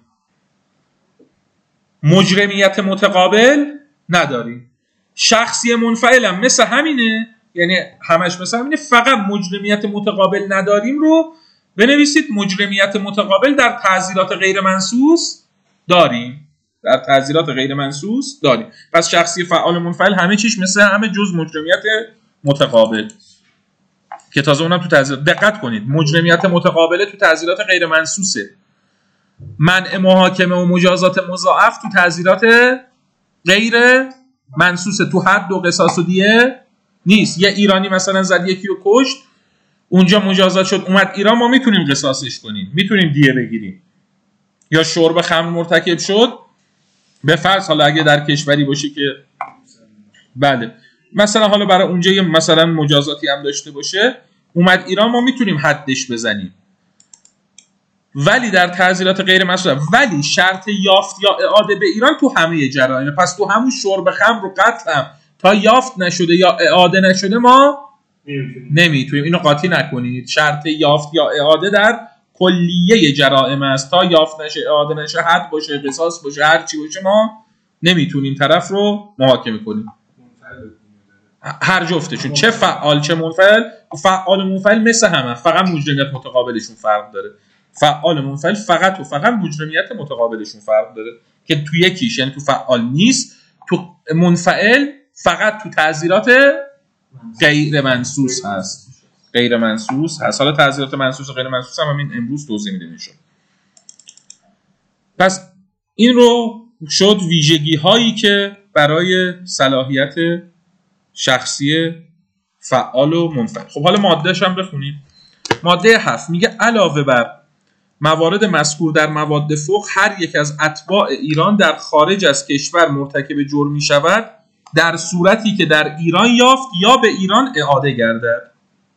مجرمیت متقابل نداریم. شخصی منفعل هم مثل همینه، یعنی همش مثل همینه، فقط مجرمیت متقابل نداریم رو بنویسید مجرمیت متقابل در تعزیرات غیر منصوص داریم. در تعزیرات غیر منصوص داریم. پس شخصی فعال منفعل همه چیش مثل همه جز مجرمیت متقابل که تازه اونم تو تعزیرات. دقت کنید مجرمیت متقابله تو تعزیرات غیر منصوصه، منع محاکمه و مجازات مضاعف تو تعزیرات غیر منصوصه، تو حد و قصاص و دیه نیست. یه ایرانی مثلا زد یکی رو کشت، اونجا مجازات شد اومد ایران، ما میتونیم قصاصش کنیم، میتونیم دیه بگیریم. یا شرب خمر مرتکب شد، به فرض حالا اگه در کشوری باشه که بله مثلا حالا برای اونجا یه مثلا مجازاتی هم داشته باشه، اومد ایران، ما میتونیم حدش بزنیم. ولی در تعزیرات غیر مسئول، ولی شرط یافت یا اعاده به ایران تو همه جرایم. پس تو همون شرب خمر و قتل هم تا یافت نشده یا اعاده نشده ما نمیتونیم. اینو قاطی نکنید. شرط یافت یا اعاده در کلیه جرائم است. تا یافت نشه، اعاده نشه، حد باشه، قصاص باشه، هر چی باشه، ما نمیتونیم طرف رو محاکمه کنیم. هر جفتشون، چه فعال چه منفعل. فعال و منفعل مثل همه، فقط مجرمیت متقابلشون فرق داره. فعال و منفعل فقط و فقط مجرمیت متقابلشون فرق داره که تو یکیش، یعنی تو فعال نیست، تو منفعل فقط تو تعزیرات غیر منصوص هست. غیر منصوص هست. حالا تعزیرات منصوص و غیر منصوص هم همین امروز توضیح میده میشه. پس این رو شد ویژگی هایی که برای صلاحیت شخصی فعال و منفعل. خب حالا مادهش هم بخونیم. ماده هفت میگه علاوه بر موارد مذکور در مواد فوق، هر یک از اتباع ایران در خارج از کشور مرتکب جرم می شود در صورتی که در ایران یافت یا به ایران اعاده گردد.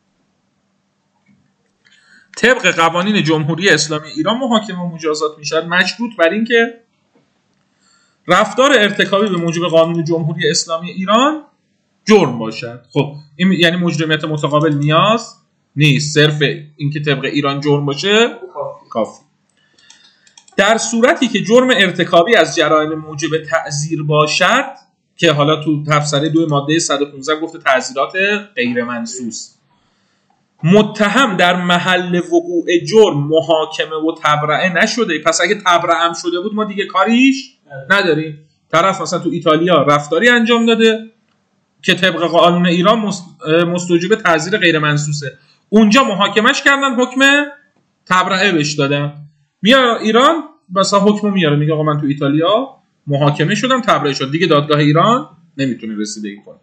طبق قوانین جمهوری اسلامی ایران محاکمه و مجازات می شود مشروط بر این که رفتار ارتکابی به موجب قانون جمهوری اسلامی ایران جرم باشد. خب این یعنی مجرمیت متقابل نیاز نیست، صرف اینکه طبق ایران جرم باشه کافی. در صورتی که جرم ارتکابی از جرایم موجب تعزیر باشد، که حالا تو تفسیر دو ماده صد و پانزده گفته تعزیرات غیر منصوص، متهم در محل وقوع جرم محاکمه و تبرئه نشده. پس اگه تبرئه هم شده بود ما دیگه کاریش نداریم. طرف مثلا تو ایتالیا رفتاری انجام داده که طبق قانون ایران مستوجب تعزیر غیر منصوصه، اونجا محاکمش کردن، حکم تبرئه بهش دادن، میاد ایران مثلا حکمو میاره، میگه آقا من تو ایتالیا محاکمه شدم، تبرئه شد، دیگه دادگاه ایران نمیتونه رسیدگی کنه.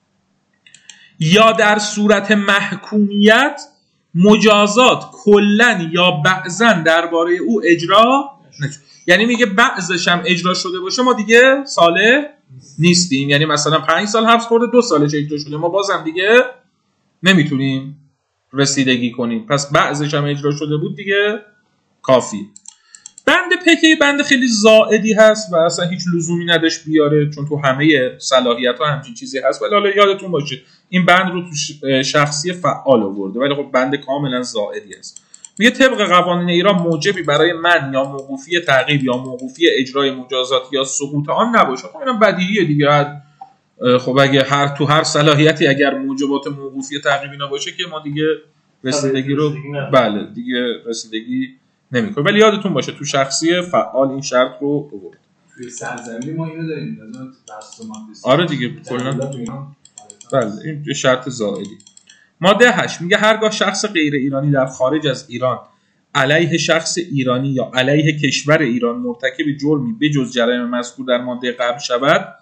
یا در صورت محکومیت مجازات کلن یا بعضن درباره او اجرا نشد. یعنی میگه بعضش هم اجرا شده باشه ما دیگه صالح نیستیم. یعنی مثلا پنج سال حبس خورده، دو سالش اجرا شده، ما بازم دیگه نمیتونیم رسیدگی کنیم. پس بعضش هم اجرا شده بود دیگه کافی. بند پکه بند خیلی زائدی هست و اصلا هیچ لزومی نداشت بیاره، چون تو همه صلاحیت ها همچین چیزی هست. ولی حالا یادتون باشه این بند رو تو شخصی فعال آورده، ولی خب بند کاملا زائدی هست. میگه طبق قوانین ایران موجبی برای من یا موقوفی تعقیب یا موقوفی اجرای مجازات یا سقوط آن نباشه. خب اینم بدیهیه دیگه. خب اگه هر تو هر صلاحیتی اگر موجبات موقوفی تعقیبی نباشه که ما دیگه رسیدگی رو بله دیگه رسیدگی نمیکنه. ولی یادتون باشه تو شخصی فعال این شرط رو آورد. توی سرزمین ما اینو داریم. آره دیگه کلا بله این شرط زائدی. ماده هشت میگه هرگاه شخص غیر ایرانی در خارج از ایران علیه شخص ایرانی یا علیه کشور ایران مرتکب جرمی بجز جرایم مذکور در ماده قبل شود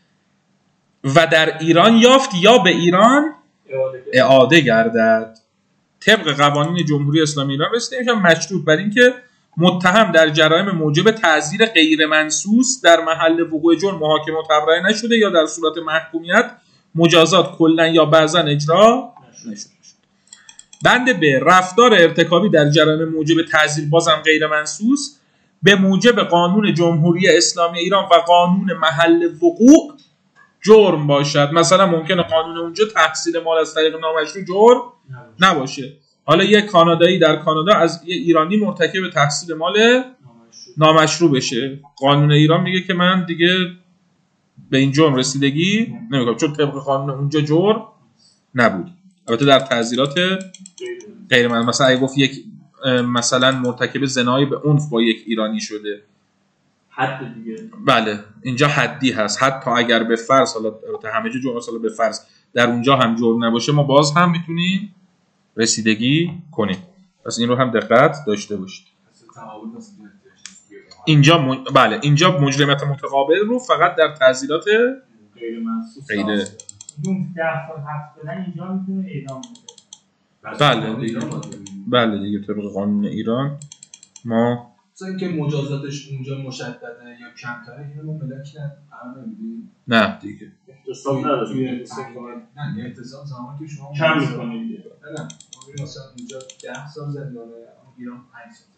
و در ایران یافت یا به ایران اعاده گردد، طبق قوانین جمهوری اسلامی ایران رسیده میشن مشروط بر این که متهم در جرایم موجب تعزیر غیر منصوص در محل وقوع جرم محاکمه و تبرئه نشده یا در صورت محکومیت مجازات کلا یا بعضا اجرا نشده. بند ب رفتار ارتکابی در جرایم موجب تعزیر بازم غیر منصوص به موجب قانون جمهوری اسلامی ایران و قانون محل وقوع جرم باشد. مثلا ممکنه قانون اونجا تحصیل مال از طریق نامشروع جرم نباشه. حالا یه کانادایی در کانادا از یه ایرانی مرتکب تحصیل مال نامشروع بشه، قانون ایران میگه که من دیگه به این جرم رسیدگی نمیکنم چون طبق قانون اونجا جرم نبود. البته در تعزیرات غیر من مثلا اگه گفت یک مثلا مرتکب زنایی به عنف با یک ایرانی شده، حد دیگه بله اینجا حدی هست. حتی اگر به فرض حالا همه جا جرم اصلا به فرض در اونجا هم جرم نباشه ما باز هم میتونیم رسیدگی کنیم. پس این رو هم دقت داشته باشید. اینجا م... بله اینجا مجرمیت متقابل رو فقط در تعزیرات غیر منصوص غیر کدوم ده سال حبس بدن اینجا میتونه اعدام بشه. بله دیگه بله دیگه طبق قانون ایران ما مثلا اینکه مجازاتش اونجا مشدده یا کمتره اینو ما ملاک قرار نمیدیم. نه دیگه احتساب نداره. توی نه احتساب زمانی که شما کم می‌کنید. نه نه ما مثلا اونجا ده سال زندانه، ایران پنج سال.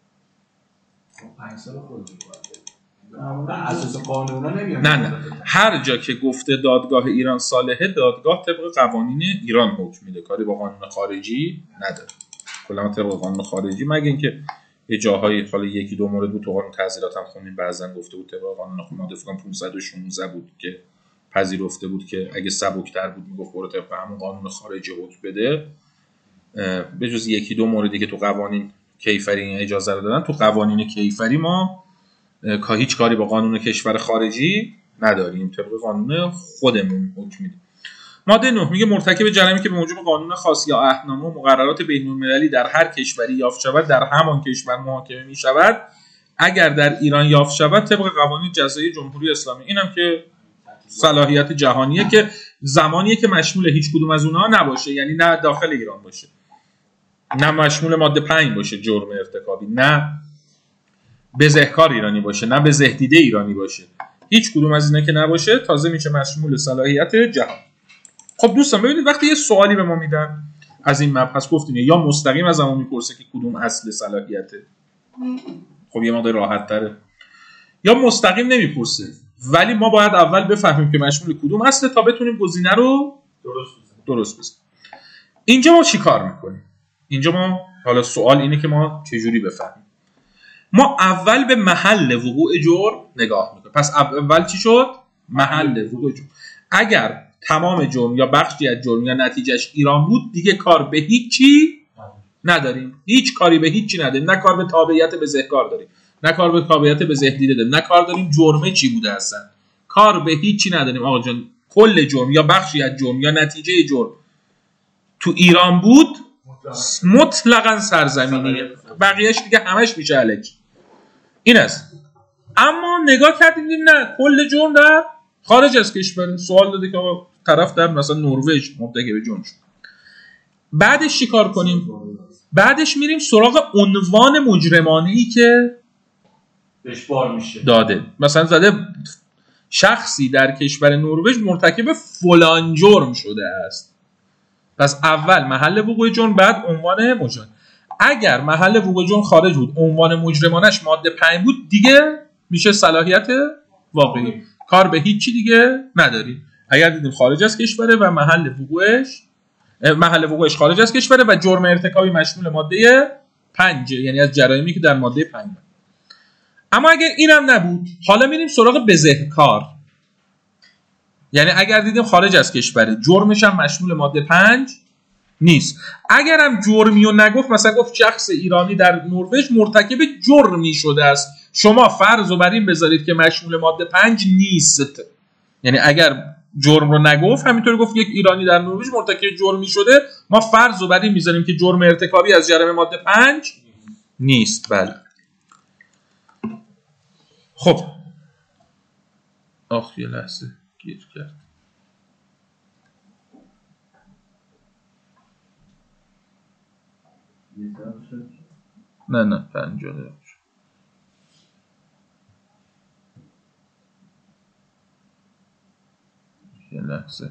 خب پنج سال خودمون باید بر اساس قانونا نمیاد. نه نه هر جا که گفته دادگاه ایران صالحه، دادگاه طبق قوانین ایران حکم میده، کاری با قانون خارجی نداره. کلا طبق قانون خارجی، مگه اینکه یه جاهای حالا یکی دو مورد بود تو قانون تعزیرات هم خوندیم، بعضن گفته بود طبق قانون ماده فکر کنم پانصد و شانزده بود که پذیرفته بود که اگه سبک‌تر بود میگفت برو طبق همون قانون خارجی حکم بده. به جز یکی دو موردی که تو قوانین کیفری اجازه رو دادن، تو قوانین کیفری ما که هیچ کاری با قانون کشور خارجی نداریم، طبق قانون خودمون حکم میدیم. ماده نه میگه مرتکب جرمی که به موجب قانون خاص یا عهدنامه و مقررات بین‌المللی در هر کشوری یافت شود در همان کشور محاکمه می شود، اگر در ایران یافت شود طبق قوانین جزایی جمهوری اسلامی. اینم که صلاحیت جهانیه که زمانیه که مشمول هیچ کدوم از اونها نباشه، یعنی نه داخل ایران باشه، نه مشمول ماده پنج باشه جرم ارتکابی، نه بزهکار ایرانی باشه، نه بزهدیده ایرانی باشه، هیچ کدوم از اینا که نباشه تازه میشه مشمول صلاحیت جهان. خب دوستان ببینید وقتی یه سوالی به ما میدن از این مبحث، گفتین یا مستقیم از ما میپرسه که کدوم اصل صلاحیته، خب یه مقدار راحت تره، یا مستقیم نمیپرسه ولی ما باید اول بفهمیم که مشمول کدوم اصله تا بتونیم گزینه رو درست بزنیم. درست بزنیم. اینجا ما چی کار میکنیم؟ اینجا ما حالا سوال اینه که ما چجوری بفهمیم. ما اول به محل وقوع جرم نگاه میکنیم. پس اول چی شد؟ محل وقوع جرم. اگر تمام جرم یا بخشی از جرم یا نتیجهش ایران بود، دیگه کار به هیچی نداریم. هیچ کاری به هیچی نداریم. نه کار به تابعیت بزهکار داریم، نه کار به تابعیت بزهدیده داریم، نه کار داریم جرمه چی بوده اصلا. کار به هیچی نداریم. آقا جان کل جرم یا بخشی از جرم یا نتیجه جرم تو ایران بود، مطلقاً سرزمینیه، بقیهش دیگه همش میشه الکی. این است. اما نگاه کردیم نه، کل جرم در خارج از کشور. سوال داده که آقا طرف در مثلا نروژ مرتکب جرم شد. بعدش چی کار کنیم؟ بعدش میریم سراغ عنوان مجرمانه‌ای که بهش بار میشه داده. مثلا زده شخصی در کشور نروژ مرتکب فلان جرم شده است. پس اول محل وقوع جرم، بعد عنوان مجرم. اگر محل وقوع جرم خارج بود، عنوان مجرمانش ماده پنج بود، دیگه میشه صلاحیت واقعی. کار به هیچی دیگه نداریم. اگر دیدیم خارج از کشوره و محل وقوعش محل وقوعش خارج از کشوره و جرم ارتکابی مشمول ماده پنج، یعنی از جرایمی که در ماده پنج. اما اگر اینم نبود، حالا میریم سراغ بزهکار. یعنی اگر دیدیم خارج از کشوره، جرمش هم مشمول ماده پنج نیست. اگرم جرمی رو نگفت، مثلا گفت شخص ایرانی در نروژ مرتکب جرمی شده است، شما فرض رو بر این بذارید که مشمول ماده پنج نیست. یعنی اگر جرم رو نگفت، همینطور گفت یک ایرانی در نروژ مرتکب جرمی شده، ما فرض رو بر این میذاریم که جرم ارتکابی از جرم ماده پنج نیست. بله. خب آخ یه لحظه گیر کرد. نه نه پنجاه دقیقه یه لحظه.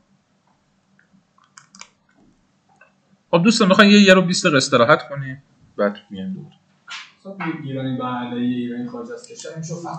خب دوستان میخواین یه یه رو بیست دقیقه استراحت کنیم بعد میایم دور. خب ایرانی به علیه ایرانی خارج از کشور میشه